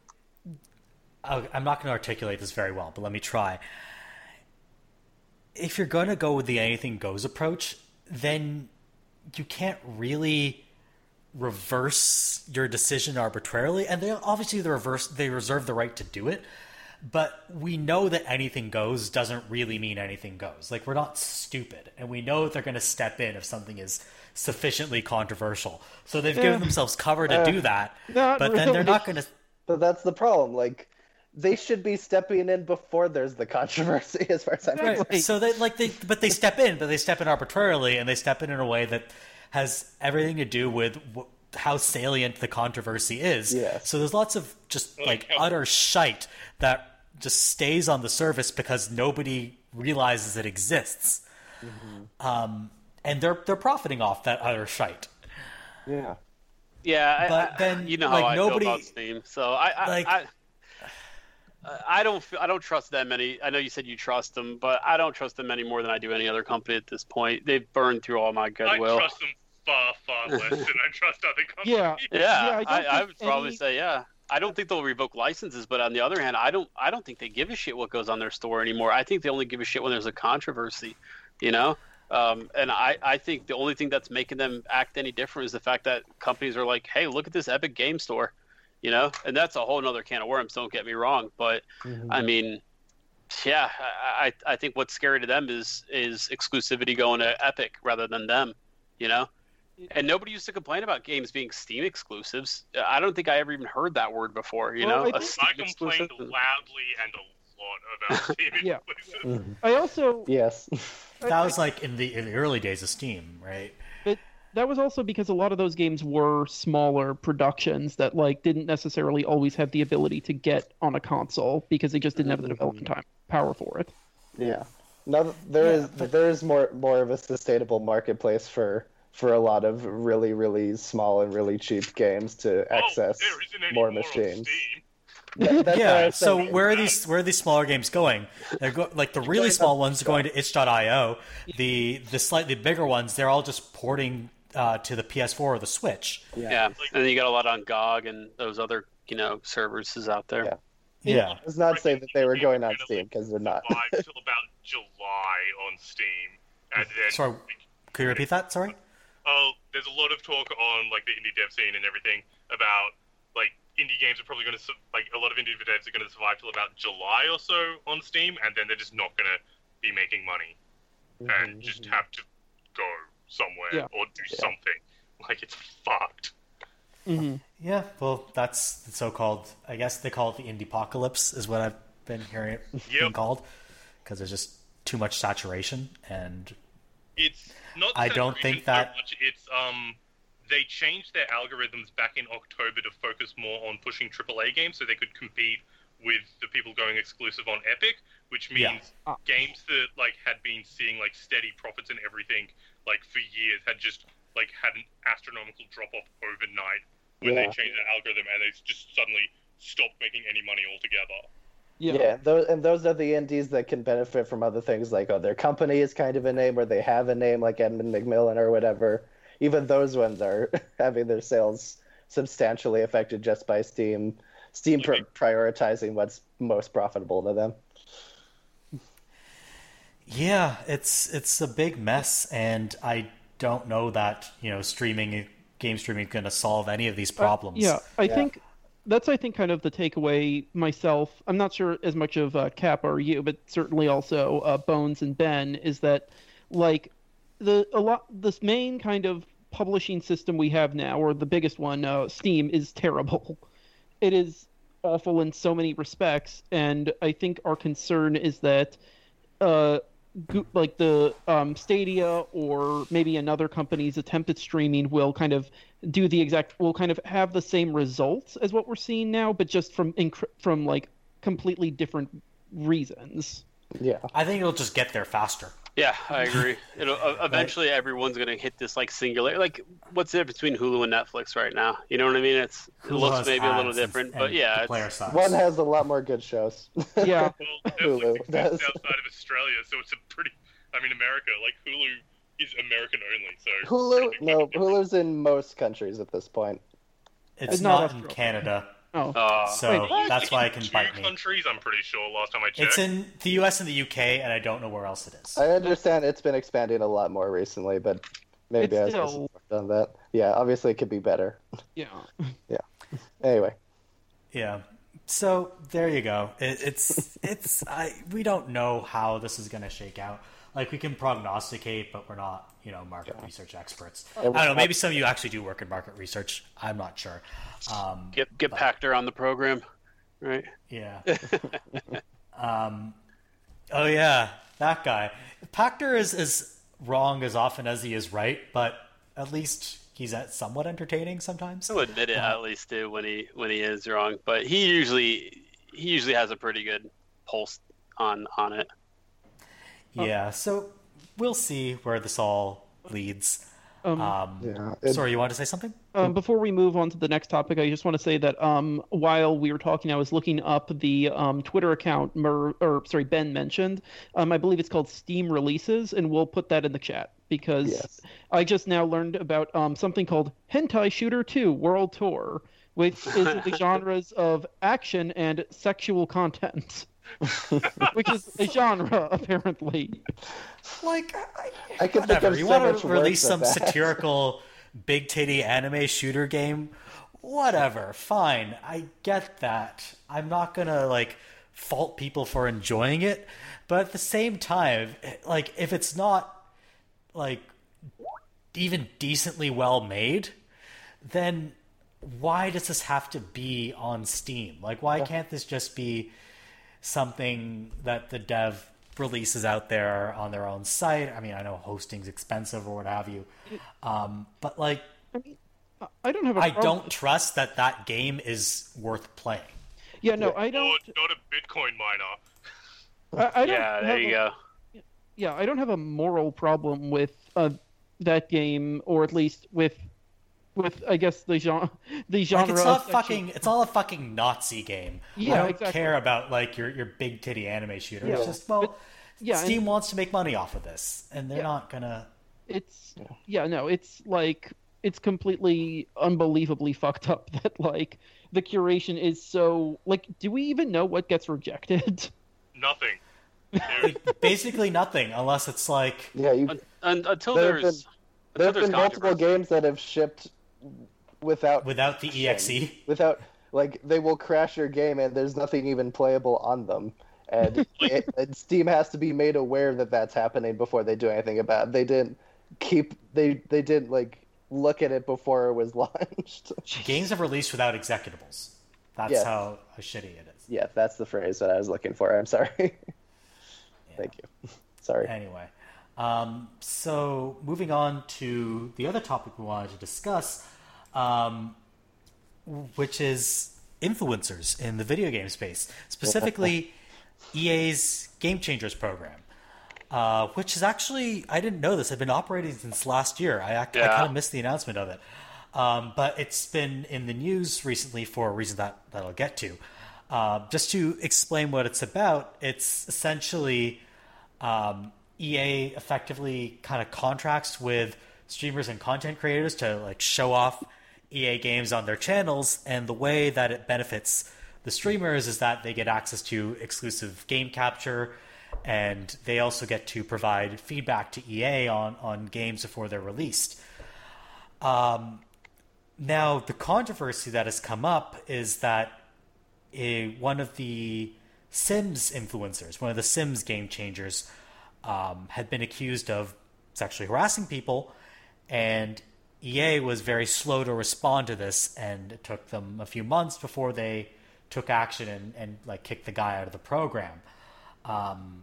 oh, I'm not going to articulate this very well, but let me try. If you're going to go with the anything goes approach, then you can't really reverse your decision arbitrarily, and they obviously the reverse they reserve the right to do it, but we know that anything goes doesn't really mean anything goes. Like, we're not stupid, and we know that they're going to step in if something is sufficiently controversial, so they've given Eh. themselves cover to do that, not but then they're really. not going to But that's the problem. Like they should be stepping in before there's the controversy, as far as I'm concerned. right. So they like they but they step in, but they step in arbitrarily, and they step in in a way that has everything to do with wh- how salient the controversy is. Yes. So there's lots of just like how- utter shite that just stays on the surface because nobody realizes it exists, um, and they're they're profiting off that utter shite. Yeah. Yeah, I- But I, then, you know like, how I nobody- feel about Steam. So I, I, Like- I, I don't, feel, I don't trust them any. I know you said you trust them, but I don't trust them any more than I do any other company at this point. They've burned through all my I goodwill. trust them far, far less than I trust other companies. Yeah. Yeah, Yeah, I don't I, I think would probably any- say yeah. I don't think they'll revoke licenses, but on the other hand, I don't, I don't think they give a shit what goes on their store anymore. I think they only give a shit when there's a controversy, you know. Um, and I, I think the only thing that's making them act any different is the fact that companies are like, hey, look at this Epic Game Store, you know, and that's a whole nother can of worms. Don't get me wrong, but I mean, Yeah, I, I I think what's scary to them is is exclusivity going to Epic rather than them, you know. And nobody used to complain about games being Steam exclusives. I don't think I ever even heard that word before, you Well, know. I A think- Steam I complained exclusive. loudly and a lot about Steam Yeah. exclusives. I also Yes. That was like in the in the early days of Steam, right? But that was also because a lot of those games were smaller productions that like didn't necessarily always have the ability to get on a console because they just didn't have the development time power for it. Yeah. No, there Yeah, is but- there is more more of a sustainable marketplace for for a lot of really really small and really cheap games to access oh, there isn't any more more machines. On Steam. That- that's why I Yeah. So said- where are these where are these smaller games going? They're go- like the really small ones are going to itch dot io. The the slightly bigger ones, they're all just porting uh, to the P S four or the Switch. Yeah, and then you got a lot on G O G and those other, you know, services out there. Yeah. Yeah. Let's not say that they were Indie going on games are Steam gonna, because they're not. Survive till about July on Steam, and then Sorry, could you repeat that? Sorry. oh, there's a lot of talk on like the indie dev scene and everything about like indie games are probably going to like a lot of indie devs are going to survive till about July or so on Steam, and then they're just not going to be making money and just have to go somewhere Yeah. or do Yeah. something. Like it's fucked. hmm Yeah. Well, that's the so-called. I guess they call it the indie apocalypse, is what I've been hearing it being Yep. called, because there's just too much saturation and. It's not. I don't saturation think that- so much. It's um, they changed their algorithms back in October to focus more on pushing triple A games, so they could compete with the people going exclusive on Epic, which Yeah. means Ah. games that like had been seeing like steady profits and everything like for years had just like had an astronomical drop off overnight when Yeah. they changed the algorithm, and they just suddenly stopped making any money altogether. Yeah. Yeah, those, and those are the indies that can benefit from other things like, oh, their company is kind of a name, or they have a name like Edmund McMillan or whatever. Even those ones are having their sales substantially affected just by Steam. Steam pr- prioritizing what's most profitable to them. Yeah, it's it's a big mess, and I don't know that you know streaming, game streaming, is going to solve any of these problems. Yeah, I Yeah. think that's I think kind of the takeaway myself. I'm not sure as much of uh, Cap or you, but certainly also uh, Bones and Ben is that like the a lot this main kind of publishing system we have now, or the biggest one, uh, Steam, is terrible. It is awful in so many respects, and I think our concern is that uh, go- like the um, Stadia or maybe another company's attempt at streaming will kind of do the exact will kind of have the same results as what we're seeing now, but just from inc- from like completely different reasons. Yeah. I think it'll just get there faster. Yeah, I agree. It'll uh, eventually everyone's gonna hit this like singular. Like, what's the difference between Hulu and Netflix right now? You know what I mean? It's it Hulu looks has maybe a little ads and- different, and but yeah, the it's, player sucks. One has a lot more good shows. Yeah, Well, Hulu Netflix exists does. outside of Australia, so it's a pretty. I mean, America, like Hulu is American only, so Hulu, no, Hulu's in most countries at this point. It's It's not, not in Australia. Canada, oh, uh, so Wait. that's why it can two bite me. countries, I'm pretty sure. Last time I checked, It's in the U S and the U K, and I don't know where else it is. I understand it's been expanding a lot more recently, but maybe It's I was still- done that. Yeah, obviously it could be better. yeah. Anyway, Yeah. So there you go. It, it's it's I we don't know how this is going to shake out. Like we can prognosticate, but we're not, you know, market research experts. I don't know. Maybe some of you actually do work in market research. I'm not sure. Um, get get Pactor on the program, right? yeah. um. Oh yeah, that guy. Pactor is as wrong as often as he is right, but at least he's at somewhat entertaining sometimes. He'll admit it at least too when he when he is wrong, but he usually he usually has a pretty good pulse on on it. Yeah. So we'll see where this all leads. Um, Um, yeah. it- sorry, you wanted to say something? Um, before we move on to the next topic, I just want to say that um, while we were talking, I was looking up the um, Twitter account, Mer, or sorry, Ben mentioned. Um, I believe it's called Steam Releases, and we'll put that in the chat because Yes. I just now learned about um, something called Hentai Shooter two World Tour, which is in the genres of action and sexual content, which is a genre apparently. Like, I, I can think whatever. of You so want much to worse release than some that. satirical big titty anime shooter game? Whatever, fine. I get that. I'm not gonna like fault people for enjoying it, but at the same time, like if it's not like even decently well made, then why does this have to be on Steam? Like, why can't this just be something that the dev releases out there on their own site? I mean, I know hosting's expensive or what have you, um, but like, I mean, I don't have a I problem. don't trust that that game is worth playing. Yeah, no, I Or don't. not a Bitcoin miner. I, I don't Yeah, there have you a- go. Yeah, I don't have a moral problem with uh, that game, or at least with with I guess the genre the genre. Like, it's not of fucking. It's all a fucking Nazi game. Yeah, I don't exactly. care about like your your big titty anime shooter. Yeah. It's just well, But- yeah, and- Steam wants to make money off of this, and they're Yeah. not gonna. It's yeah, no, it's like it's completely unbelievably fucked up that like the curation is so like. Do we even know what gets rejected? Nothing. There- Basically nothing, unless it's like Yeah, you. Un- un- until There have there's There until have there's been multiple controversy. games that have shipped without without the E X E. without like they will crash your game and there's nothing even playable on them. And, it, and Steam has to be made aware that that's happening before they do anything about it. They didn't keep they they didn't like look at it before it was launched. Games have released without executables. That's Yes. how shitty it is. Yeah, that's the phrase that I was looking for. I'm sorry. Thank you. Sorry. Anyway, um, so moving on to the other topic we wanted to discuss, um, which is influencers in the video game space, specifically E A's Game Changers program, uh, which is actually, I didn't know this, had been operating since last year. I, act- I Yeah. kind of missed the announcement of it. Um, but it's been in the news recently for a reason that, that I'll get to. Uh, just to explain what it's about, it's essentially um, E A effectively kind of contracts with streamers and content creators to like show off E A games on their channels, and the way that it benefits the streamers is that they get access to exclusive game capture, and they also get to provide feedback to E A on, on games before they're released. Um, now, the controversy that has come up is that a, one of the Sims influencers, one of the Sims game changers, um, had been accused of sexually harassing people, and E A was very slow to respond to this, and it took them a few months before they took action and, and like kicked the guy out of the program. Um,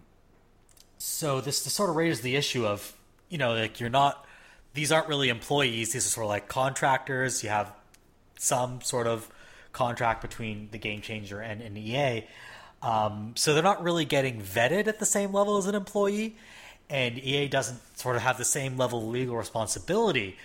so this, this sort of raises the issue of, you know, like you're not, these aren't really employees, these are sort of like contractors. You have some sort of contract between the game changer and, and E A. Um, so they're not really getting vetted at the same level as an employee, and E A doesn't sort of have the same level of legal responsibility,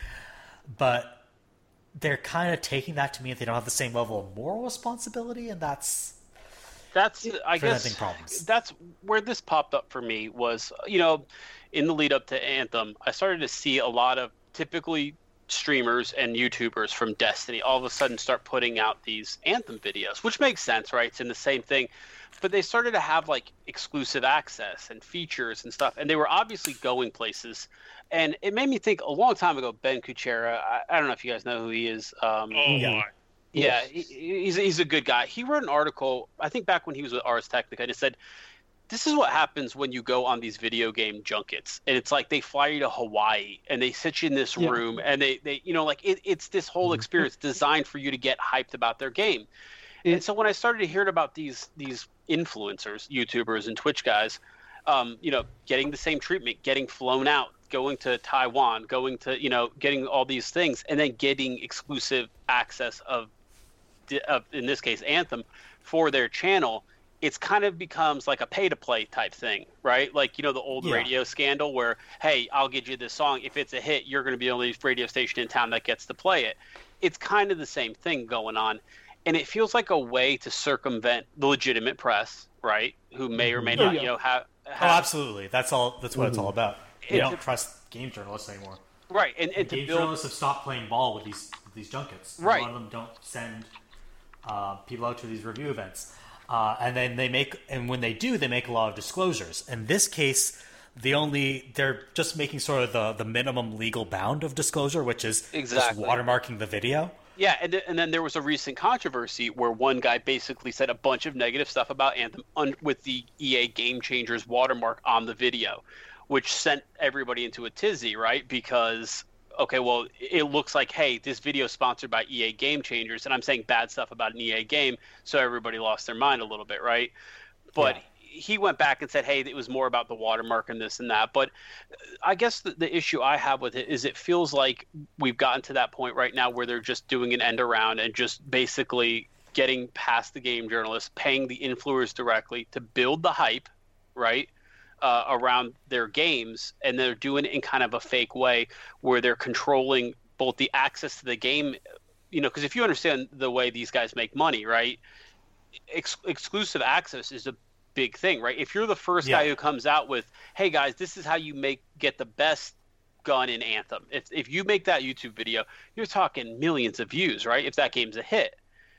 but they're kind of taking that to mean that they don't have the same level of moral responsibility, and that's That's I presenting guess problems. that's where this popped up for me was, you know, in the lead up to Anthem, I started to see a lot of typically streamers and YouTubers from Destiny all of a sudden start putting out these Anthem videos, which makes sense, right? It's in the same thing. But they started to have like exclusive access and features and stuff, and they were obviously going places. And it made me think a long time ago, Ben Kuchera, I, I don't know if you guys know who he is. Um, Oh Yeah. my. yeah, he, he's he's a good guy. He wrote an article, I think back when he was with Ars Technica, and it said, "This is what happens when you go on these video game junkets, and it's like they fly you to Hawaii, and they sit you in this Yeah. room, and they, they you know, like it, it's this whole experience designed for you to get hyped about their game." and It- so when I started to hear about these these influencers, YouTubers, and Twitch guys, um, you know, getting the same treatment, getting flown out, going to Taiwan, going to, you know, getting all these things, and then getting exclusive access of, of in this case, Anthem for their channel, it's kind of becomes like a pay-to-play type thing, right? Like, you know, the old Yeah. radio scandal where, hey, I'll get you this song. If it's a hit, you're going to be the only radio station in town that gets to play it. It's kind of the same thing going on. And it feels like a way to circumvent the legitimate press, right? Who may or may Oh, not, yeah. you know, have, Oh, have absolutely. That's all. That's what it's all about. They It's- don't trust game journalists anymore. right. And, and to Game build, journalists have stopped playing ball with these with these junkets. A Right. lot of them don't send uh, people out to these review events, uh, and then they make and when they do, they make a lot of disclosures. In this case, the only they're just making sort of the the minimum legal bound of disclosure, which is Exactly. just watermarking the video. Yeah, and th- and then there was a recent controversy where one guy basically said a bunch of negative stuff about Anthem un- with the E A Game Changers watermark on the video, which sent everybody into a tizzy, right? Because okay, well, it looks like, hey, this video is sponsored by E A Game Changers, and I'm saying bad stuff about an E A game, so everybody lost their mind a little bit, right? But yeah. He went back and said, hey, it was more about the watermark and this and that. But I guess the, the issue I have with it is it feels like we've gotten to that point right now where they're just doing an end around and just basically getting past the game journalists, paying the influencers directly to build the hype, right? Uh, around their games, and they're doing it in kind of a fake way where they're controlling both the access to the game, you know, because if you understand the way these guys make money, right, Ex- exclusive access is a big thing, right? If you're the first yeah. guy who comes out with, hey guys, this is how you make get the best gun in Anthem. If if you make that YouTube video, you're talking millions of views, right? If that game's a hit.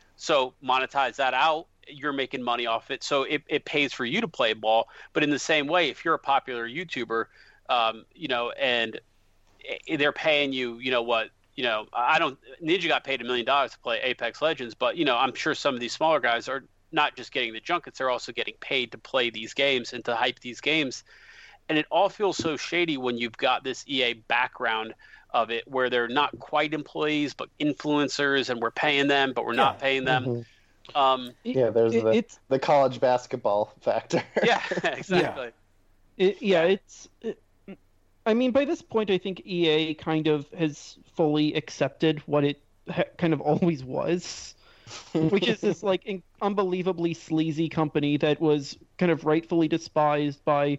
So monetize that out, you're making money off it, so it, it pays for you to play ball. But in the same way, if you're a popular YouTuber, um, you know, and they're paying you, you know what, you know, I don't, Ninja got paid a million dollars to play Apex Legends, but, you know, I'm sure some of these smaller guys are not just getting the junkets, they're also getting paid to play these games and to hype these games. And it all feels so shady when you've got this E A background of it where they're not quite employees, but influencers, and we're paying them, but we're yeah. not paying them. Mm-hmm. Um, yeah, there's it, the, the college basketball factor. Yeah, exactly. Yeah, it, yeah it's... It, I mean, by this point, I think E A kind of has fully accepted what it ha- kind of always was, which is this like in- unbelievably sleazy company that was kind of rightfully despised by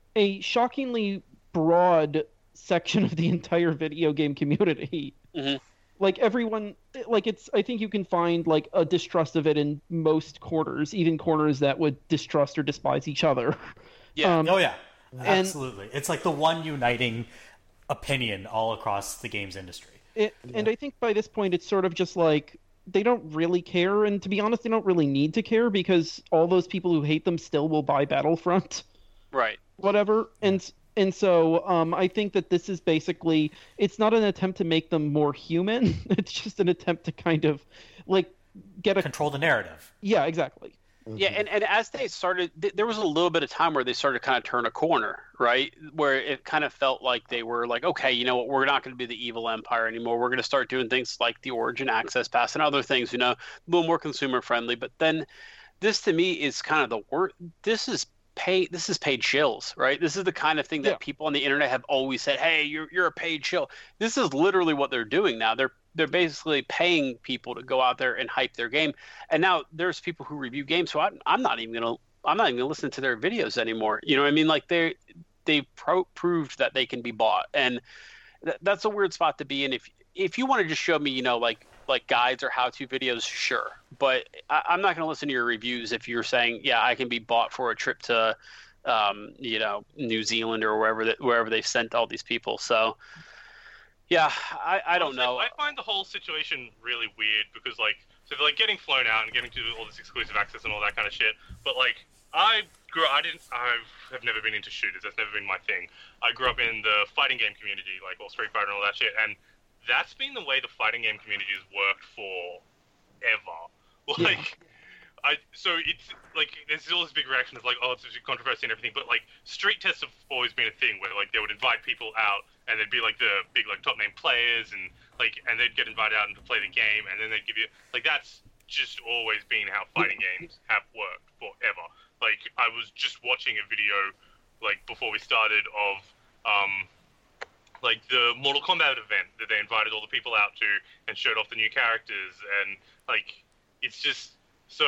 a shockingly broad section of the entire video game community. Mm-hmm. Like everyone, like it's, I think you can find like a distrust of it in most corners, even corners that would distrust or despise each other. Yeah. Um, oh yeah. Absolutely. And it's like the one uniting opinion all across the games industry. It, yeah. And I think by this point, it's sort of just like, they don't really care. And to be honest, they don't really need to care because all those people who hate them still will buy Battlefront. Right. Whatever. And and so um, I think that this is basically, it's not an attempt to make them more human. It's just an attempt to kind of like get a... Control the narrative. Yeah, exactly. Yeah, and, and as they started, th- there was a little bit of time where they started to kind of turn a corner, right? Where it kind of felt like they were like, okay, you know what, we're not going to be the evil empire anymore. We're going to start doing things like the Origin Access Pass and other things, you know, a little more consumer friendly. But then this to me is kind of the worst. This is pay. This is paid shills, right? This is the kind of thing that yeah. people on the internet have always said, hey, you're you're a paid shill. This is literally what they're doing now. They're They're basically paying people to go out there and hype their game, and now there's people who review games. So I'm, I'm not even gonna, I'm not even gonna listen to their videos anymore. You know what I mean? Like they, they pro- proved that they can be bought, and th- that's a weird spot to be in. If, if you want to just show me, you know, like, like guides or how-to videos, sure. But I, I'm not gonna listen to your reviews if you're saying, yeah, I can be bought for a trip to, um, you know, New Zealand or wherever that, wherever they've sent all these people. So. Yeah, I, I don't know. I find the whole situation really weird because, like, so they're like getting flown out and getting to all this exclusive access and all that kind of shit. But like, I grew, I didn't, I have never been into shooters. That's never been my thing. I grew up in the fighting game community, like all Street Fighter and all that shit, and that's been the way the fighting game community has worked forever. Like. Yeah. I, so it's like there's all this big reaction of like, oh, it's a controversy and everything, but like street tests have always been a thing where like they would invite people out and they'd be like the big like top name players and like and they'd get invited out and to play the game and then they'd give you like that's just always been how fighting games have worked forever. Like I was just watching a video like before we started of um like the Mortal Kombat event that they invited all the people out to and showed off the new characters and like it's just. So,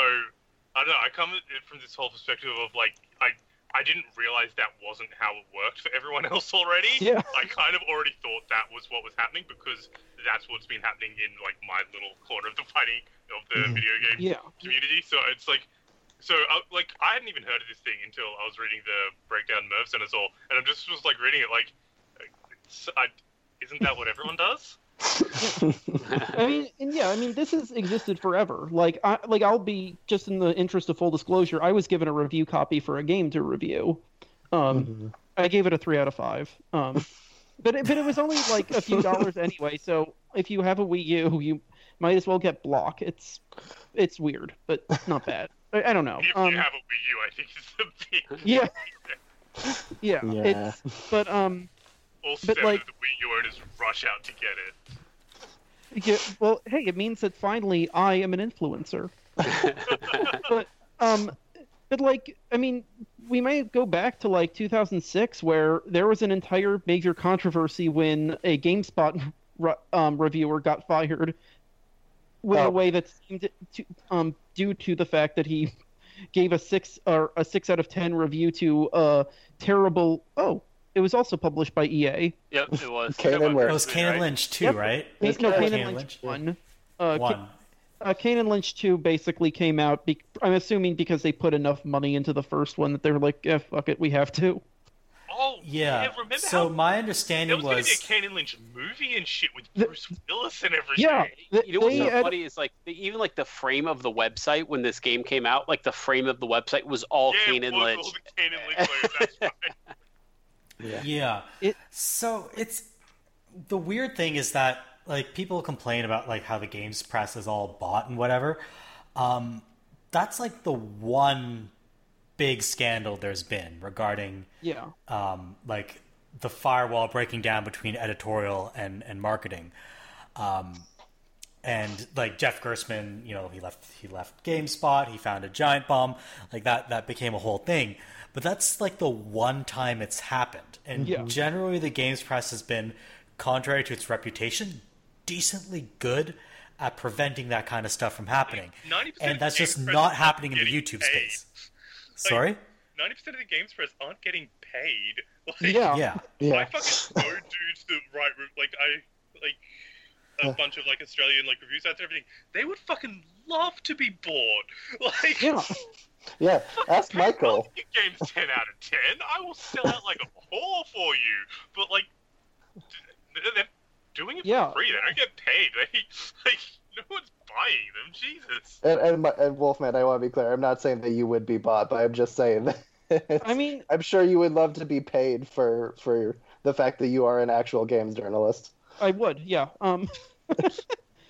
I don't know, I come at it from this whole perspective of, like, I I didn't realize that wasn't how it worked for everyone else already. Yeah. I kind of already thought that was what was happening because that's what's been happening in, like, my little corner of the fighting, of the mm-hmm. video game yeah. community. So, it's like, so, uh, like, I hadn't even heard of this thing until I was reading the Breakdown Nerve Centers all, and I'm just was, like, reading it, like, it's, I, isn't that what everyone does? I mean, and yeah, I mean, this has existed forever. Like, I, like I'll be just in the interest of full disclosure. I was given a review copy for a game to review. Um, mm-hmm. I gave it a three out of five. Um, but it, but it was only like a few dollars anyway. So if you have a Wii U, you might as well get block. It's it's weird, but not bad. I, I don't know. If Um, you have a Wii U, I think it's a big. yeah, yeah. Yeah. It's but um. All But, seven like- of the Wii U owners rush out to get it. Yeah, well, hey, it means that finally I am an influencer. but um, but like, I mean, we might go back to like two thousand six, where there was an entire major controversy when a GameSpot re- um, reviewer got fired, with Oh. a way that seemed to um due to the fact that he gave a six or a six out of ten review to a terrible. Oh, it was also published by E A. Yep, it was. Kanan It Lynch. was Kane and Lynch too, Yep. right? No, Kanan Kane and Lynch. Lynch one. Uh, Ka- One. Uh, Kane and Lynch two basically came out, be- I'm assuming because they put enough money into the first one that they were like, yeah, fuck it, we have to. Oh, Yeah. remember So how my there understanding was, going was to be a Kane and Lynch movie and shit with The- Bruce Willis and everything. Yeah, th- You know what's they so had- funny is like the, even like the frame of the website when this game came out, like the frame of the website was all Yeah, Kane it and was Lynch. all the Kane and Lynch players, that's right. Yeah. Yeah. It- So it's the weird thing is that like people complain about like how the games press is all bought and whatever. Um, that's like the one big scandal there's been regarding Yeah. um, like the firewall breaking down between editorial and and marketing. Um, and like Jeff Gerstmann, you know, he left he left GameSpot, he founded Giant Bomb, like that that became a whole thing. But that's like the one time it's happened. And Yeah. generally the games press has been, contrary to its reputation, decently good at preventing that kind of stuff from happening. ninety percent And that's of just games press not aren't happening in the getting YouTube paid. space. Sorry? ninety percent of the games press aren't getting paid. Like, Yeah. Yeah. I Yeah. fucking know dudes that write, re- like, I, like, a Uh. bunch of, like, Australian, like, review sites and everything. They would fucking love to be bought. Like, Yeah. Yeah. Ask hey, Michael. I'll give games ten out of ten. I will sell out like a whore for you. But, like, d- they're doing it for Yeah. free. They don't get paid. They, like, no one's buying them. Jesus. And, and, my- and Wolfman, I want to be clear. I'm not saying that you would be bought, but I'm just saying that. I mean, I'm sure you would love to be paid for for the fact that you are an actual games journalist. I would, yeah. Um, but-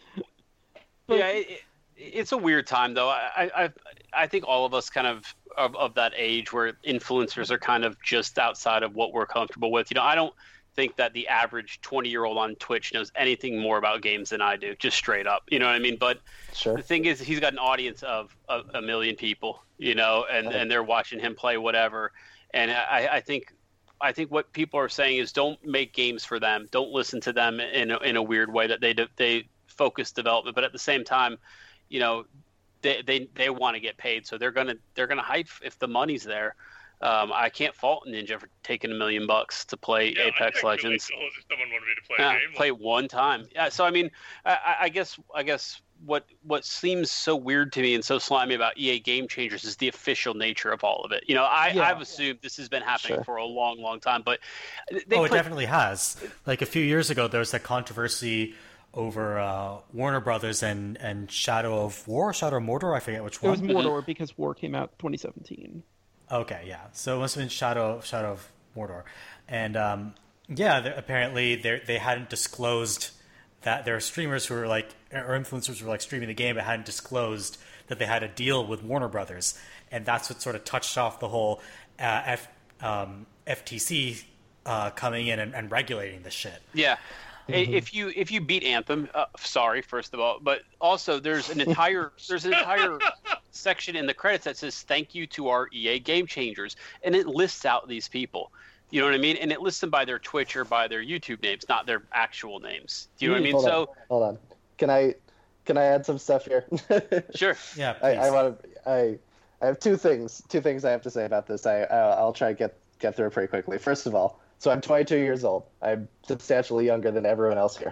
yeah, it, it, it's a weird time though. I, I I think all of us kind of, of of that age where influencers are kind of just outside of what we're comfortable with. You know, I don't think that the average twenty year old on Twitch knows anything more about games than I do, just straight up. You know what I mean? But Sure. the thing is, he's got an audience of a, a million people, you know, and, and they're watching him play whatever. And I, I think, I think what people are saying is, don't make games for them. Don't listen to them in a, in a weird way that they they focus development. But at the same time, you know, they they, they want to get paid, so they're gonna they're gonna hype if the money's there. Um, I can't fault Ninja for taking a million bucks to play Yeah, Apex I'd take Legends. a million dollars if someone wanted me to play Yeah, a game. play one time. Yeah, so I mean, I, I- I guess I guess what what seems so weird to me and so slimy about E A Game Changers is the official nature of all of it. You know, I, Yeah. I've assumed this has been happening Sure. for a long, long time, but they oh, it put, definitely has. Like a few years ago, there was that controversy over uh, Warner Brothers and, and Shadow of War, Shadow of Mordor. I forget which it one. was Mordor because War came out twenty seventeen. Okay, yeah. So it must have been Shadow Shadow of Mordor, and um, yeah, they- apparently they they hadn't disclosed that there are streamers who were like or influencers who were like streaming the game, but hadn't disclosed that they had a deal with Warner Brothers, and that's what sort of touched off the whole uh, F, um, F T C uh, coming in and, and regulating the shit. yeah. If you if you beat Anthem, uh, sorry, first of all, but also there's an entire there's an entire section in the credits that says thank you to our E A Game Changers, and it lists out these people. You know what I mean? And it lists them by their Twitch or by their YouTube names, not their actual names. Do you know what I mean? Hold So on. Hold on. Can I can I add some stuff here? sure. Yeah, I, please. I want to. I I have two things. Two things I have to say about this. I I'll, I'll try to get get through it pretty quickly. First of all, so I'm twenty-two years old. I'm substantially younger than everyone else here,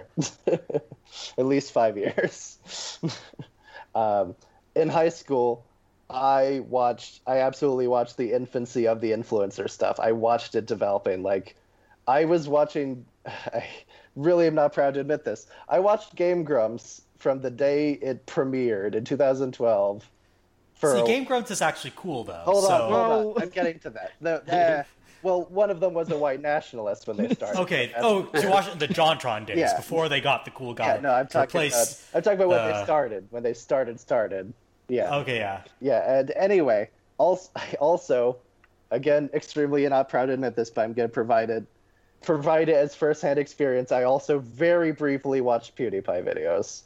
at least five years. um, in high school, I watched. I absolutely watched the infancy of the influencer stuff. I watched it developing. Like, I was watching. I really am not proud to admit this. I watched Game Grumps from the day it premiered in two thousand twelve. For See, a- Game Grumps is actually cool though. Hold so, on, hold Well- on. I'm getting to that. The, eh, Well, one of them was a white nationalist when they started. Okay. That's- Oh, to watch the JonTron days Yeah. before they got the cool guy. yeah, no, I'm to talking replace about. I'm talking about when the- they started. When they started, started. Yeah. Okay, yeah. Yeah, and anyway, also, also, again, extremely not proud to admit this, but I'm going to provide it, provide it as first-hand experience. I also very briefly watched PewDiePie videos,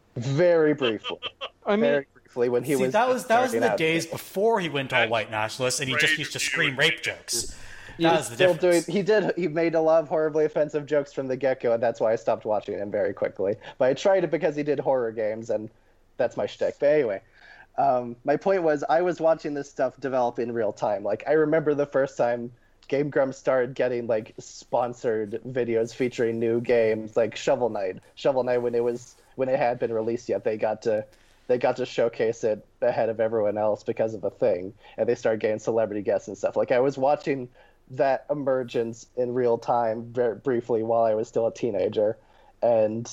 very briefly, I mean, very briefly when he See, was. that was that was in starting the out. days before he went all That's white nationalist, and he just brave used to of you scream and rape me. jokes. Yeah, That was the Still doing. difference. He did. He made a lot of horribly offensive jokes from the get-go, and that's why I stopped watching him very quickly. But I tried it because he did horror games, and that's my shtick. But anyway. Um, my point was, I was watching this stuff develop in real time. Like, I remember the first time Game Grumps started getting like sponsored videos featuring new games, like Shovel Knight. Shovel Knight, when it was when it had been released yet, they got to they got to showcase it ahead of everyone else because of a thing, and they started getting celebrity guests and stuff. Like, I was watching that emergence in real time very briefly while I was still a teenager, and.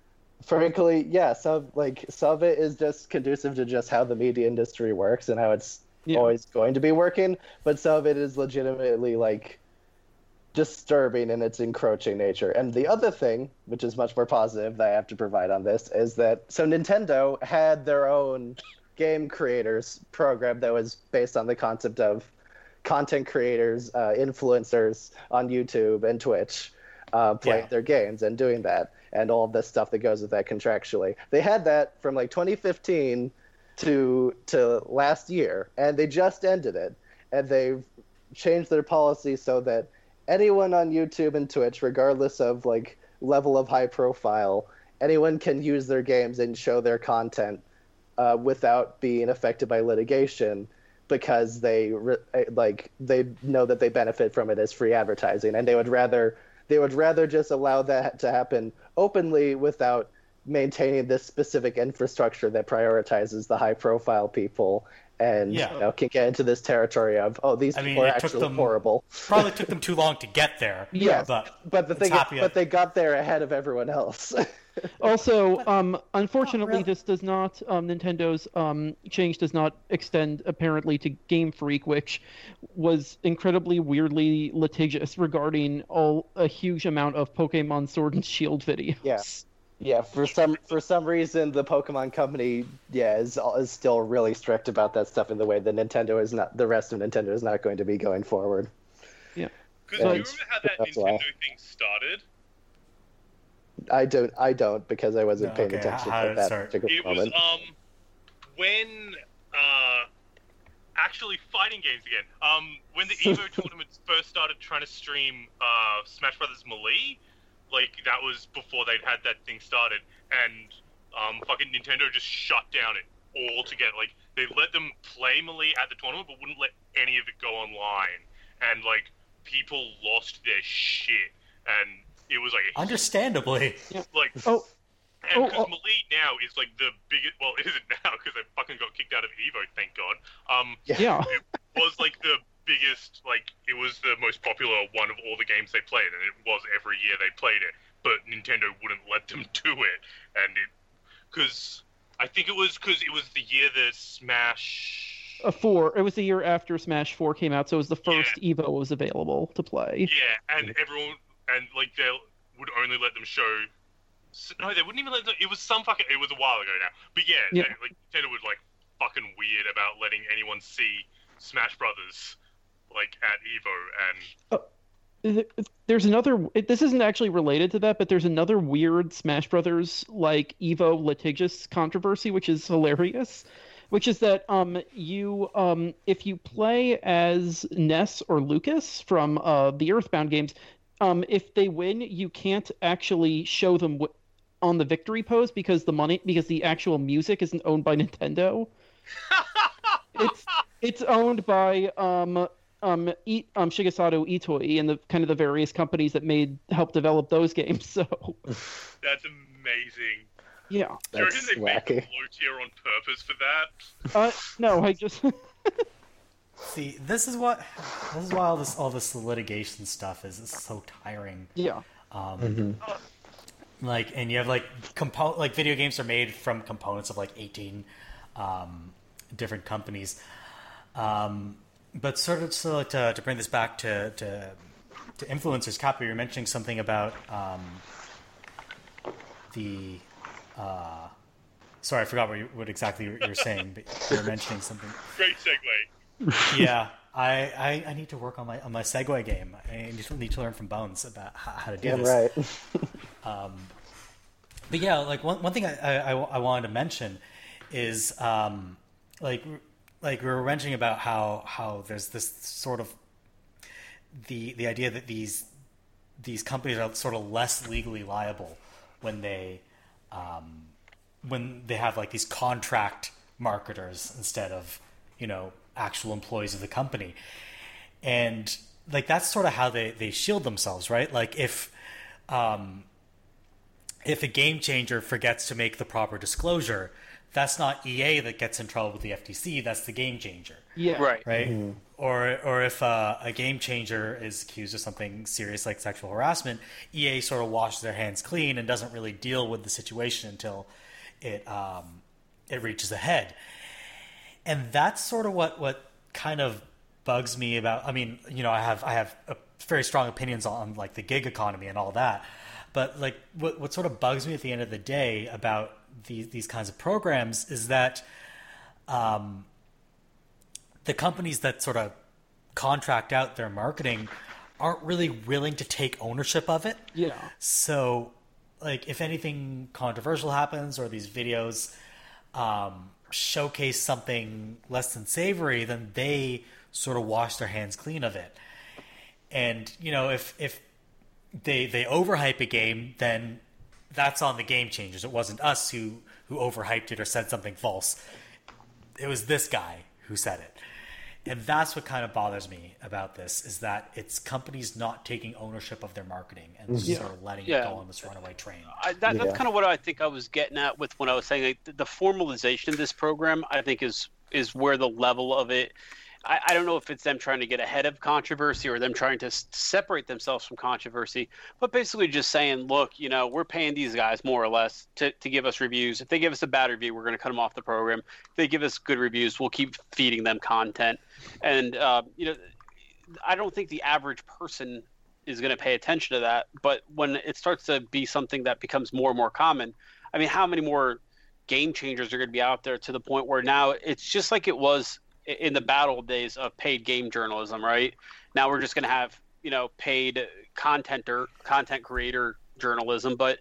Frankly, yeah, some like some of it is just conducive to just how the media industry works and how it's Yeah. always going to be working, but some of it is legitimately like disturbing in its encroaching nature. And the other thing, which is much more positive that I have to provide on this, is that so Nintendo had their own game creators program that was based on the concept of content creators, uh, influencers on YouTube and Twitch uh, playing Yeah. their games and doing that. And all of this stuff that goes with that contractually. They had that from like twenty fifteen to to last year, and they just ended it. And they've changed their policy so that anyone on YouTube and Twitch, regardless of like level of high profile, anyone can use their games and show their content uh, without being affected by litigation, because they re- like they know that they benefit from it as free advertising, and they would rather. They would rather just allow that to happen openly without maintaining this specific infrastructure that prioritizes the high-profile people and Yeah. you know, can get into this territory of, oh, these I people mean, are it took actually them- horrible. Probably took them too long to get there. Yeah. but But the it's thing, is, happy- but they got there ahead of everyone else. Also, um, unfortunately, really. this does not um, Nintendo's um, change does not extend apparently to Game Freak, which was incredibly weirdly litigious regarding all a huge amount of Pokemon Sword and Shield videos. Yeah. Yeah, for some for some reason, the Pokemon Company, yeah, is is still really strict about that stuff in the way that Nintendo is not. The rest of Nintendo is not going to be going forward. Because Yeah, do you it's- remember how that that's Nintendo why. thing started? I don't. I don't because I wasn't No, paying okay, attention how at did it that start? particular It was moment. um when uh actually fighting games again. Um, when the Evo tournaments first started trying to stream uh Smash Brothers Melee, like that was before they'd had that thing started, and um fucking Nintendo just shut down it altogether. Like they let them play Melee at the tournament, but wouldn't let any of it go online, and like people lost their shit, and it was like a understandably, like Oh, and Oh, because oh. Melee now is like the biggest. Well, it isn't now because they fucking got kicked out of Evo. Thank God. Um, yeah. it was like the biggest. Like it was the most popular one of all the games they played, and it was every year they played it. But Nintendo wouldn't let them do it, and it because I think it was because it was the year that Smash. A four. It was the year after Smash Four came out, so it was the first Evo was available to play. Yeah, and everyone and like they would only let them show. No, they wouldn't even let them. It was some fucking. It was a while ago now, but yeah, Yeah. They, like Nintendo was like fucking weird about letting anyone see Smash Brothers like at Evo, and Th- There's another. it- This isn't actually related to that, but there's another weird Smash Brothers like Evo litigious controversy, which is hilarious. Which is that um you um if you play as Ness or Lucas from uh the Earthbound games, um if they win, you can't actually show them w- on the victory pose because the money because the actual music isn't owned by Nintendo. it's it's owned by um um, I, um Shigesato Itoi and the kind of the various companies that made help develop those games. So that's amazing. yeah, Do you That's reckon they made wacky. the low tier on purpose for that? uh, no, I just see, this is what this is why all this all this litigation stuff is, is so tiring. yeah. Um, Like, and you have like compo- like video games are made from components of like eighteen um, different companies. Um, but sort of so to to bring this back to to, to influencers, Kappa, you're mentioning something about um, the. Uh, sorry, I forgot what, you, what exactly you were saying, but you were mentioning something. Great segue. Yeah, I, I, I need to work on my on my segue game. I need to, need to learn from Bones about how, how to do Yeah, this. right. Um, but yeah, like one one thing I, I, I wanted to mention is um, like like we were mentioning about how how there's this sort of the the idea that these these companies are sort of less legally liable when they um, when they have like these contract marketers instead of, you know, actual employees of the company. And like that's sort of how they, they shield themselves, right? Like if um, if a game changer forgets to make the proper disclosure, that's not E A that gets in trouble with the F T C, that's the game changer. Yeah. Right. Right? Mm-hmm. Or or if uh, a game changer is accused of something serious like sexual harassment, E A sort of washes their hands clean and doesn't really deal with the situation until it um, it reaches a head. And that's sort of what, what kind of bugs me about. I mean, you know, I have I have a very strong opinions on like the gig economy and all that, but like what what sort of bugs me at the end of the day about these these kinds of programs is that um, the companies that sort of contract out their marketing aren't really willing to take ownership of it. Yeah. So, like, if anything controversial happens or these videos um, showcase something less than savory, then they sort of wash their hands clean of it. And, you know, if if they they overhype a game, then that's on the game changers. It wasn't us who, who overhyped it or said something false. It was this guy who said it. And that's what kind of bothers me about this, is that it's companies not taking ownership of their marketing and just Yeah. sort of letting Yeah. it go on this runaway train. I, that, Yeah. That's kind of what I think I was getting at with when I was saying like, the, the formalization of this program. I think is is where the level of it. I, I don't know if it's them trying to get ahead of controversy or them trying to s- separate themselves from controversy, but basically just saying, look, you know, we're paying these guys more or less to, to give us reviews. If they give us a bad review, we're going to cut them off the program. If they give us good reviews, we'll keep feeding them content. And, uh, you know, I don't think the average person is going to pay attention to that. But when it starts to be something that becomes more and more common, I mean, how many more game changers are going to be out there to the point where now it's just like it was in the battle days of paid game journalism, right? Now we're just going to have, you know, paid content or content creator journalism, but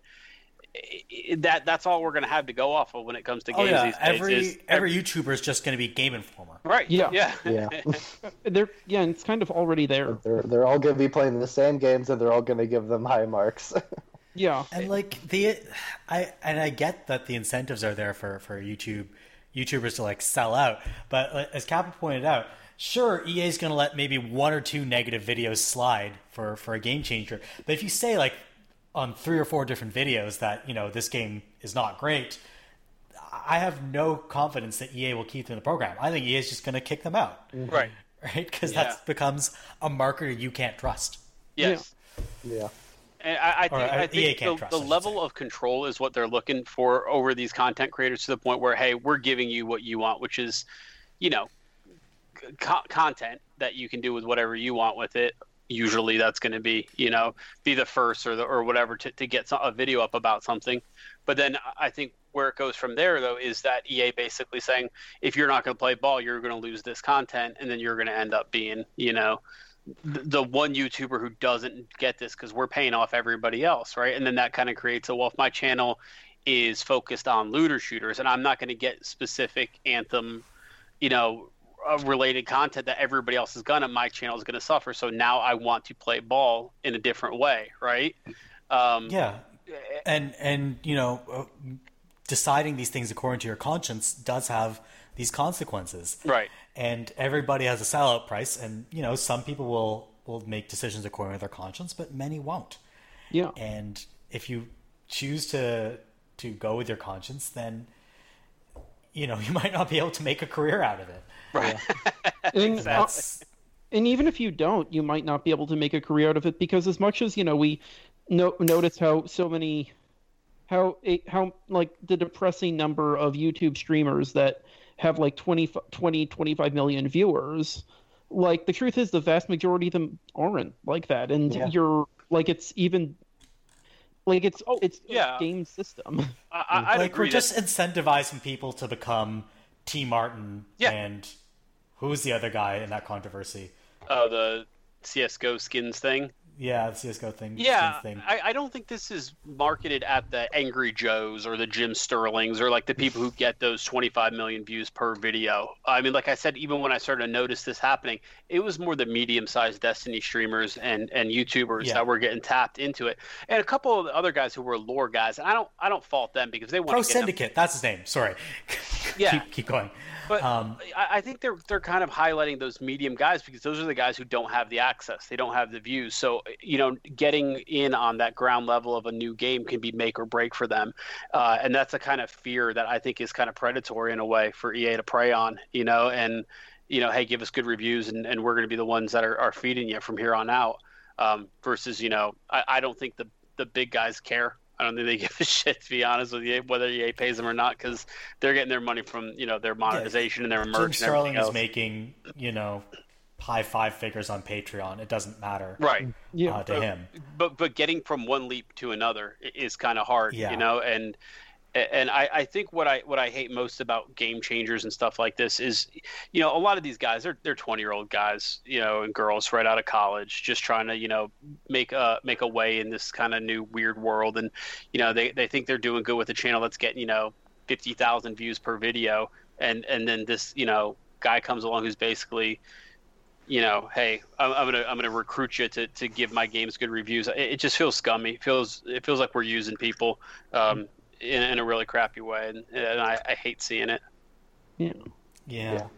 that that's all we're going to have to go off of when it comes to Oh games yeah, these days. every is- every YouTuber is just going to be Game Informer. right. Yeah. Yeah. Yeah. They're yeah, and it's kind of already there. They're they're all going to be playing the same games, and they're all going to give them high marks. Yeah. And like the, I and I get that the incentives are there for for YouTube YouTubers to like sell out, but like, as Kappa pointed out, sure, E A is going to let maybe one or two negative videos slide for for a game changer. But if you say like on three or four different videos that, you know, this game is not great, I have no confidence that E A will keep them in the program. I think E A is just going to kick them out, Right. right? Because Yeah. that becomes a marketer you can't trust. Yes. Yeah. And I, I Or, think, uh, I E A think can't the, trust, the I should level say. of control is what they're looking for over these content creators, to the point where, hey, we're giving you what you want, which is, you know, co- content that you can do with whatever you want with it. Usually that's going to be, you know, be the first or the, or whatever to, to get some, a video up about something. But then I think where it goes from there, though, is that E A basically saying, if you're not going to play ball, you're going to lose this content, and then you're going to end up being, you know, the one YouTuber who doesn't get this because we're paying off everybody else, right? And then that kind of creates a, well, if my channel is focused on looter shooters and I'm not going to get specific Anthem, you know, uh, related content that everybody else is gonna, my channel is going to suffer. So now I want to play ball in a different way, right? Um, Yeah, and and you know, uh, deciding these things according to your conscience does have these consequences. Right. And everybody has a sellout price, and you know, some people will will make decisions according to their conscience, but many won't. Yeah. And if you choose to to go with your conscience, then you know, you might not be able to make a career out of it. Right. And, uh, That's and even if you don't, you might not be able to make a career out of it, because as much as, you know, we no- notice how so many, how how like the depressing number of YouTube streamers that have like twenty, twenty, twenty-five million viewers, like the truth is the vast majority of them aren't like that, and Yeah. you're like it's even like it's Oh, it's yeah. a game system. I, I, I'd Like agree we're that- just incentivizing people to become T. Martin Yeah. and who's the other guy in that controversy? uh, the C S G O skins thing. Yeah, the C S G O thing. Yeah, thing. I, I don't think this is marketed at the Angry Joes or the Jim Sterlings or like the people who get those twenty-five million views per video. I mean, like I said, even when I started to notice this happening, it was more the medium-sized Destiny streamers and, and YouTubers Yeah. that were getting tapped into it, and a couple of the other guys who were lore guys. And I don't I don't fault them because they want Pro to get them- Syndicate, that's his name. Sorry. Yeah. keep, keep going. But Um, I, I think they're they're kind of highlighting those medium guys because those are the guys who don't have the access, they don't have the views. So you know, getting in on that ground level of a new game can be make or break for them, uh, and that's a kind of fear that I think is kind of predatory in a way for E A to prey on. You know, and you know, hey, give us good reviews, and, and we're going to be the ones that are, are feeding you from here on out. Um, versus, you know, I, I don't think the the big guys care. I don't think they give a shit, to be honest with you, whether E A pays them or not, because they're getting their money from, you know, their monetization and their Jim merch and Sterling everything is else. making, you know, high five figures on Patreon. It doesn't matter Right. Yeah. uh, to him. But but getting from one leap to another i- is kind of hard, Yeah. you know, and and I, I think what I what I hate most about game changers and stuff like this is, you know, a lot of these guys they're they're twenty year old guys, you know, and girls right out of college, just trying to, you know, make a make a way in this kind of new weird world, and you know they, they think they're doing good with a channel that's getting, you know, fifty thousand views per video, and and then this, you know, guy comes along who's basically, you know, hey, I'm, I'm gonna I'm gonna recruit you to, to give my games good reviews. It, it just feels scummy. It feels it feels like we're using people um, in, in a really crappy way, and, and I, I hate seeing it. Yeah. Yeah. Yeah.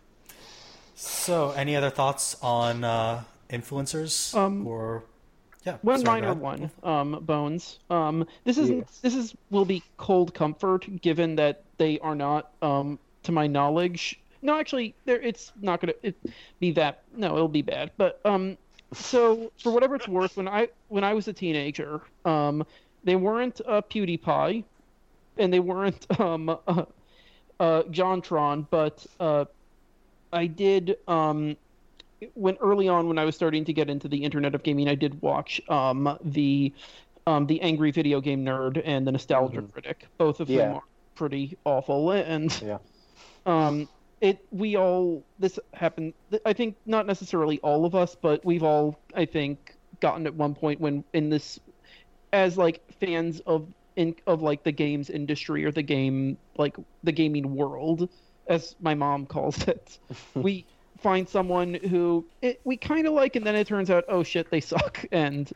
So, any other thoughts on uh, influencers? Um, or yeah, One sorry, minor go one, um, Bones. Um, this isn't. Yes. This is will be cold comfort, given that they are not, um, to my knowledge. No, actually, there. It's not gonna it, be that. No, it'll be bad. But um, so for whatever it's worth, when I when I was a teenager, um, they weren't uh, PewDiePie, and they weren't um, uh, uh, JonTron, but uh, I did um. When early on, when I was starting to get into the Internet of Gaming, I did watch um, the um, the Angry Video Game Nerd and the Nostalgia Mhm. Critic. Both of Yeah. them are pretty awful, and Yeah. um, it we all this happened. I think not necessarily all of us, but we've all I think gotten at one point when in this as like fans of in of like the games industry or the game like the gaming world, as my mom calls it. we find someone who it, we kind of like, and then it turns out, oh shit, they suck. And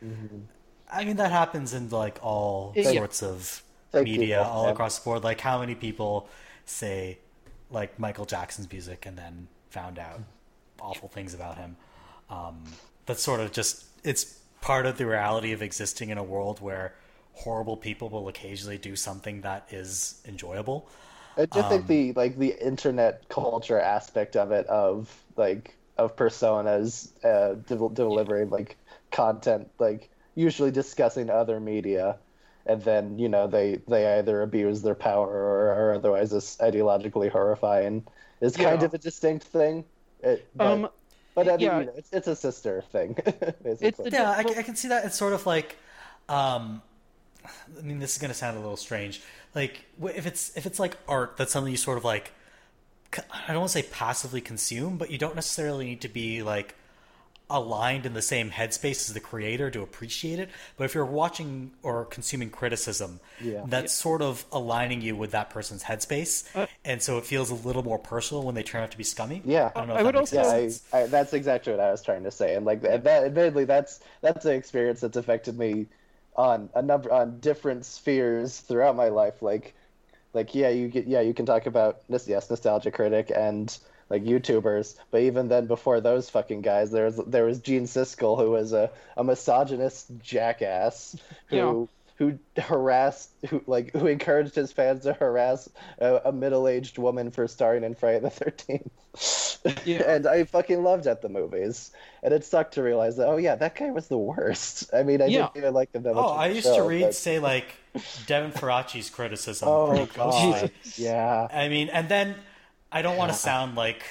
I mean, that happens in like all Yeah. sorts of Like media, people, all yeah. across the board. Like, how many people say like Michael Jackson's music and then found out awful things about him? Um, that's sort of just it's part of the reality of existing in a world where horrible people will occasionally do something that is enjoyable. I just Um, think the like the internet culture aspect of it, of like of personas uh, de- delivering like content, like usually discussing other media, and then you know they they either abuse their power or are otherwise just ideologically horrifying, is kind Yeah. of a distinct thing. It, but, um, but I mean, yeah. you know, it's, it's a sister thing, basically. It's the- Yeah, I, well- I can see that. It's sort of like, um, I mean, this is going to sound a little strange. Like, wh- if it's if it's like art, that's something you sort of like. c- I don't want to say passively consume, but you don't necessarily need to be like aligned in the same headspace as the creator to appreciate it. But if you're watching or consuming criticism, Yeah. that's sort of aligning you with that person's headspace, Uh, and so it feels a little more personal when they turn out to be scummy. Yeah. I don't know. I if would that makes also- Yeah, any I, sense. I, that's exactly what I was trying to say, and like that, that admittedly, that's that's an experience that's affected me on a number on different spheres throughout my life. Like, like yeah, you get yeah, you can talk about this, yes, Nostalgia Critic and like YouTubers, but even then, before those fucking guys, there was there was Gene Siskel, who was a, a misogynist jackass who. Yeah. Who harassed, who like, who encouraged his fans to harass a, a middle-aged woman for starring in Friday the thirteenth. Yeah. And I fucking loved at the movies, and it sucked to realize that. Oh yeah, that guy was the worst. I mean, I Yeah. didn't even like him that much. Oh, in I the used show, to read, but- say, like Devin Faraci's criticism Oh pretty closely. god, yeah. I mean, and then I don't want to Yeah. sound like I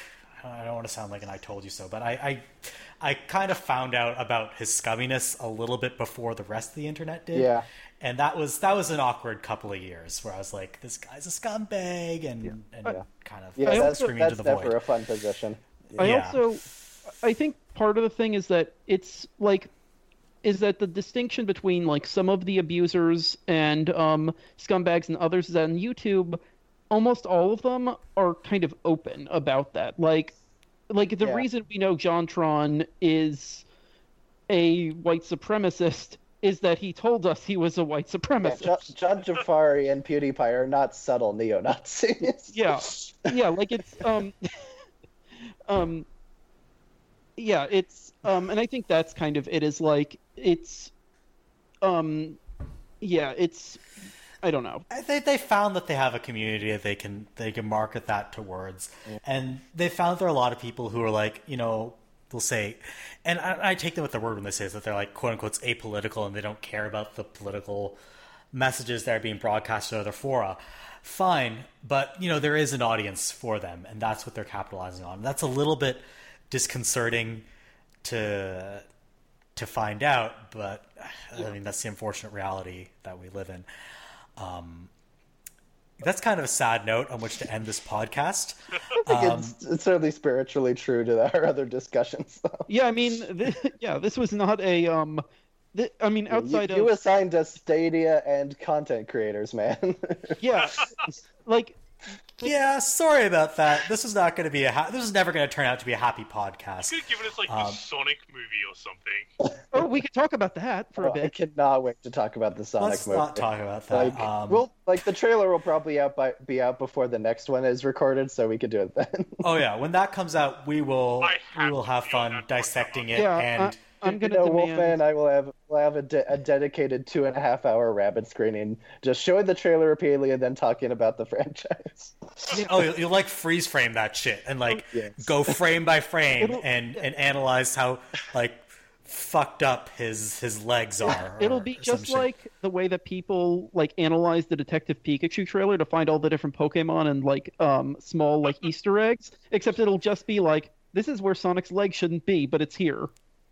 I don't want to sound like an I told you so, but I, I, I kind of found out about his scumminess a little bit before the rest of the internet did. Yeah. And that was that was an awkward couple of years where I was like, this guy's a scumbag, and, Yeah. and Yeah. kind of Yeah, I that's, screaming that's into the never void. a fun position. I Yeah. also, I think part of the thing is that it's like, is that the distinction between like some of the abusers and um, scumbags and others is that on YouTube, almost all of them are kind of open about that. Like, like the Yeah. reason we know JonTron is a white supremacist is that he told us he was a white Yeah, supremacist. John, John Jafari and PewDiePie are not subtle neo-Nazis. Yeah, yeah, like it's um, um, yeah, it's um, and I think that's kind of it. Is like it's, um, yeah, it's, I don't know. I think they found that they have a community that they can they can market that towards, and they found there are a lot of people who are like, you know, they'll say, and I, I take them at their word when they say that they're like quote unquote apolitical and they don't care about the political messages that are being broadcast to other fora. Fine, but you know there is an audience for them, and that's what they're capitalizing on. That's a little bit disconcerting to to find out, but I mean that's the unfortunate reality that we live in. Um, that's kind of a sad note on which to end this podcast. I think Um, it's, it's certainly spiritually true to our other discussions. Though. Yeah, I mean, th- yeah, this was not a um, th- I mean, outside you, of you assigned us Stadia and content creators, man. yeah, like Yeah, sorry about that. This is not going to be a. Ha- this is never going to turn out to be a happy podcast. You could have given us like Um, the Sonic movie or something. oh, we could talk about that for Oh, a I bit. cannot wait to talk about the Sonic Let's movie. not talk about that. Like, um, well, like the trailer will probably out by, be out before the next one is recorded, so we could do it then. oh yeah, when that comes out, we will I have we will to have be on fun that podcast. dissecting it. Yeah, and I, I'm gonna you know, demand. Wolfman, I will have will have a, de- a dedicated two and a half hour rabbit screening, just showing the trailer repeatedly and then talking about the franchise. oh, you'll, you'll like freeze frame that shit and like Yes. go frame by frame It'll- and and analyze how like fucked up his his legs are. It'll or be some just shit. like the way that people like analyze the Detective Pikachu trailer to find all the different Pokemon and like um small like Easter eggs, except it'll just be like this is where Sonic's leg shouldn't be, but it's here.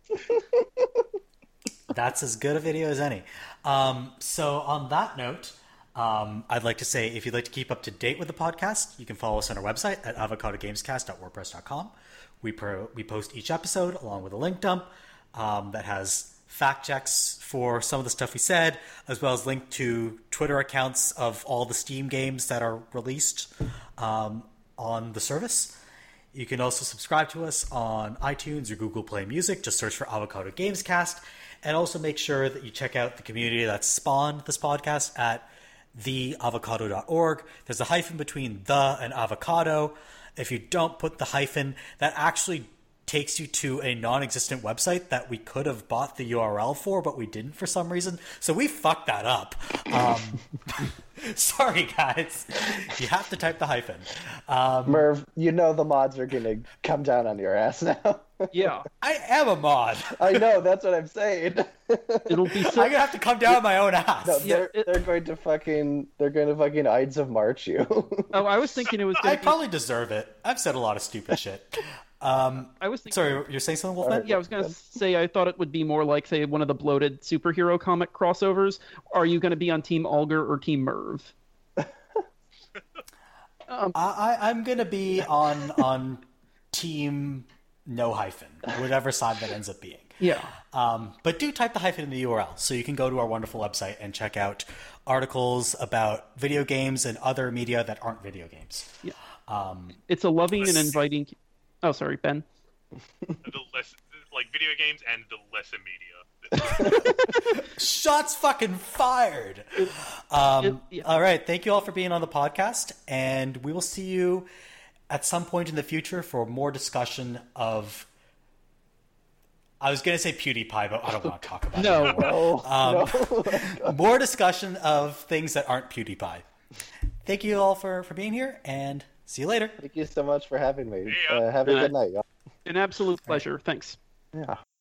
That's as good a video as any. Um, so on that note, um, I'd like to say if you'd like to keep up to date with the podcast, you can follow us on our website at avocado gamescast dot wordpress dot com. We pro- we post each episode along with a link dump um, that has fact checks for some of the stuff we said, as well as link to Twitter accounts of all the Steam games that are released um, on the service. You can also subscribe to us on iTunes or Google Play Music. Just search for Avocado Gamescast. And also make sure that you check out the community that spawned this podcast at the avocado dot org. There's a hyphen between the and avocado. If you don't put the hyphen, that actually takes you to a non-existent website that we could have bought the U R L for, but we didn't for some reason. So we fucked that up. Um, sorry, guys. You have to type the hyphen. Um, Merv, you know the mods are gonna come down on your ass now. Yeah, I am a mod. I know, that's what I'm saying. it'll be I'm so. gonna have to come down on my own ass. No, Yeah, they're, it- they're going to fucking they're going to fucking Ides of March you. Oh, I was thinking it was I gonna be. probably deserve it. I've said a lot of stupid shit. Um, I was thinking. sorry, you're saying something, Wolfman? Yeah, I was gonna say I thought it would be more like say one of the bloated superhero comic crossovers. Are you gonna be on Team Alger or Team Merv? I, I, I'm gonna be on on team no hyphen, whatever side that ends up being. Yeah. Um, but do type the hyphen in the U R L so you can go to our wonderful website and check out articles about video games and other media that aren't video games. Yeah. Um, It's a loving and inviting. Oh, sorry, Ben. The less, like video games and the lesser media. shots fucking fired. Um, it- yeah. All right. Thank you all for being on the podcast. And we will see you at some point in the future for more discussion of. I was going to say PewDiePie, but I don't want to talk about No. it anymore. Oh, no. More discussion of things that aren't PewDiePie. Thank you all for, for being here, and see you later. Thank you so much for having me. Yeah. Uh, have a Uh, good night, y'all. An absolute pleasure. Thanks. Yeah.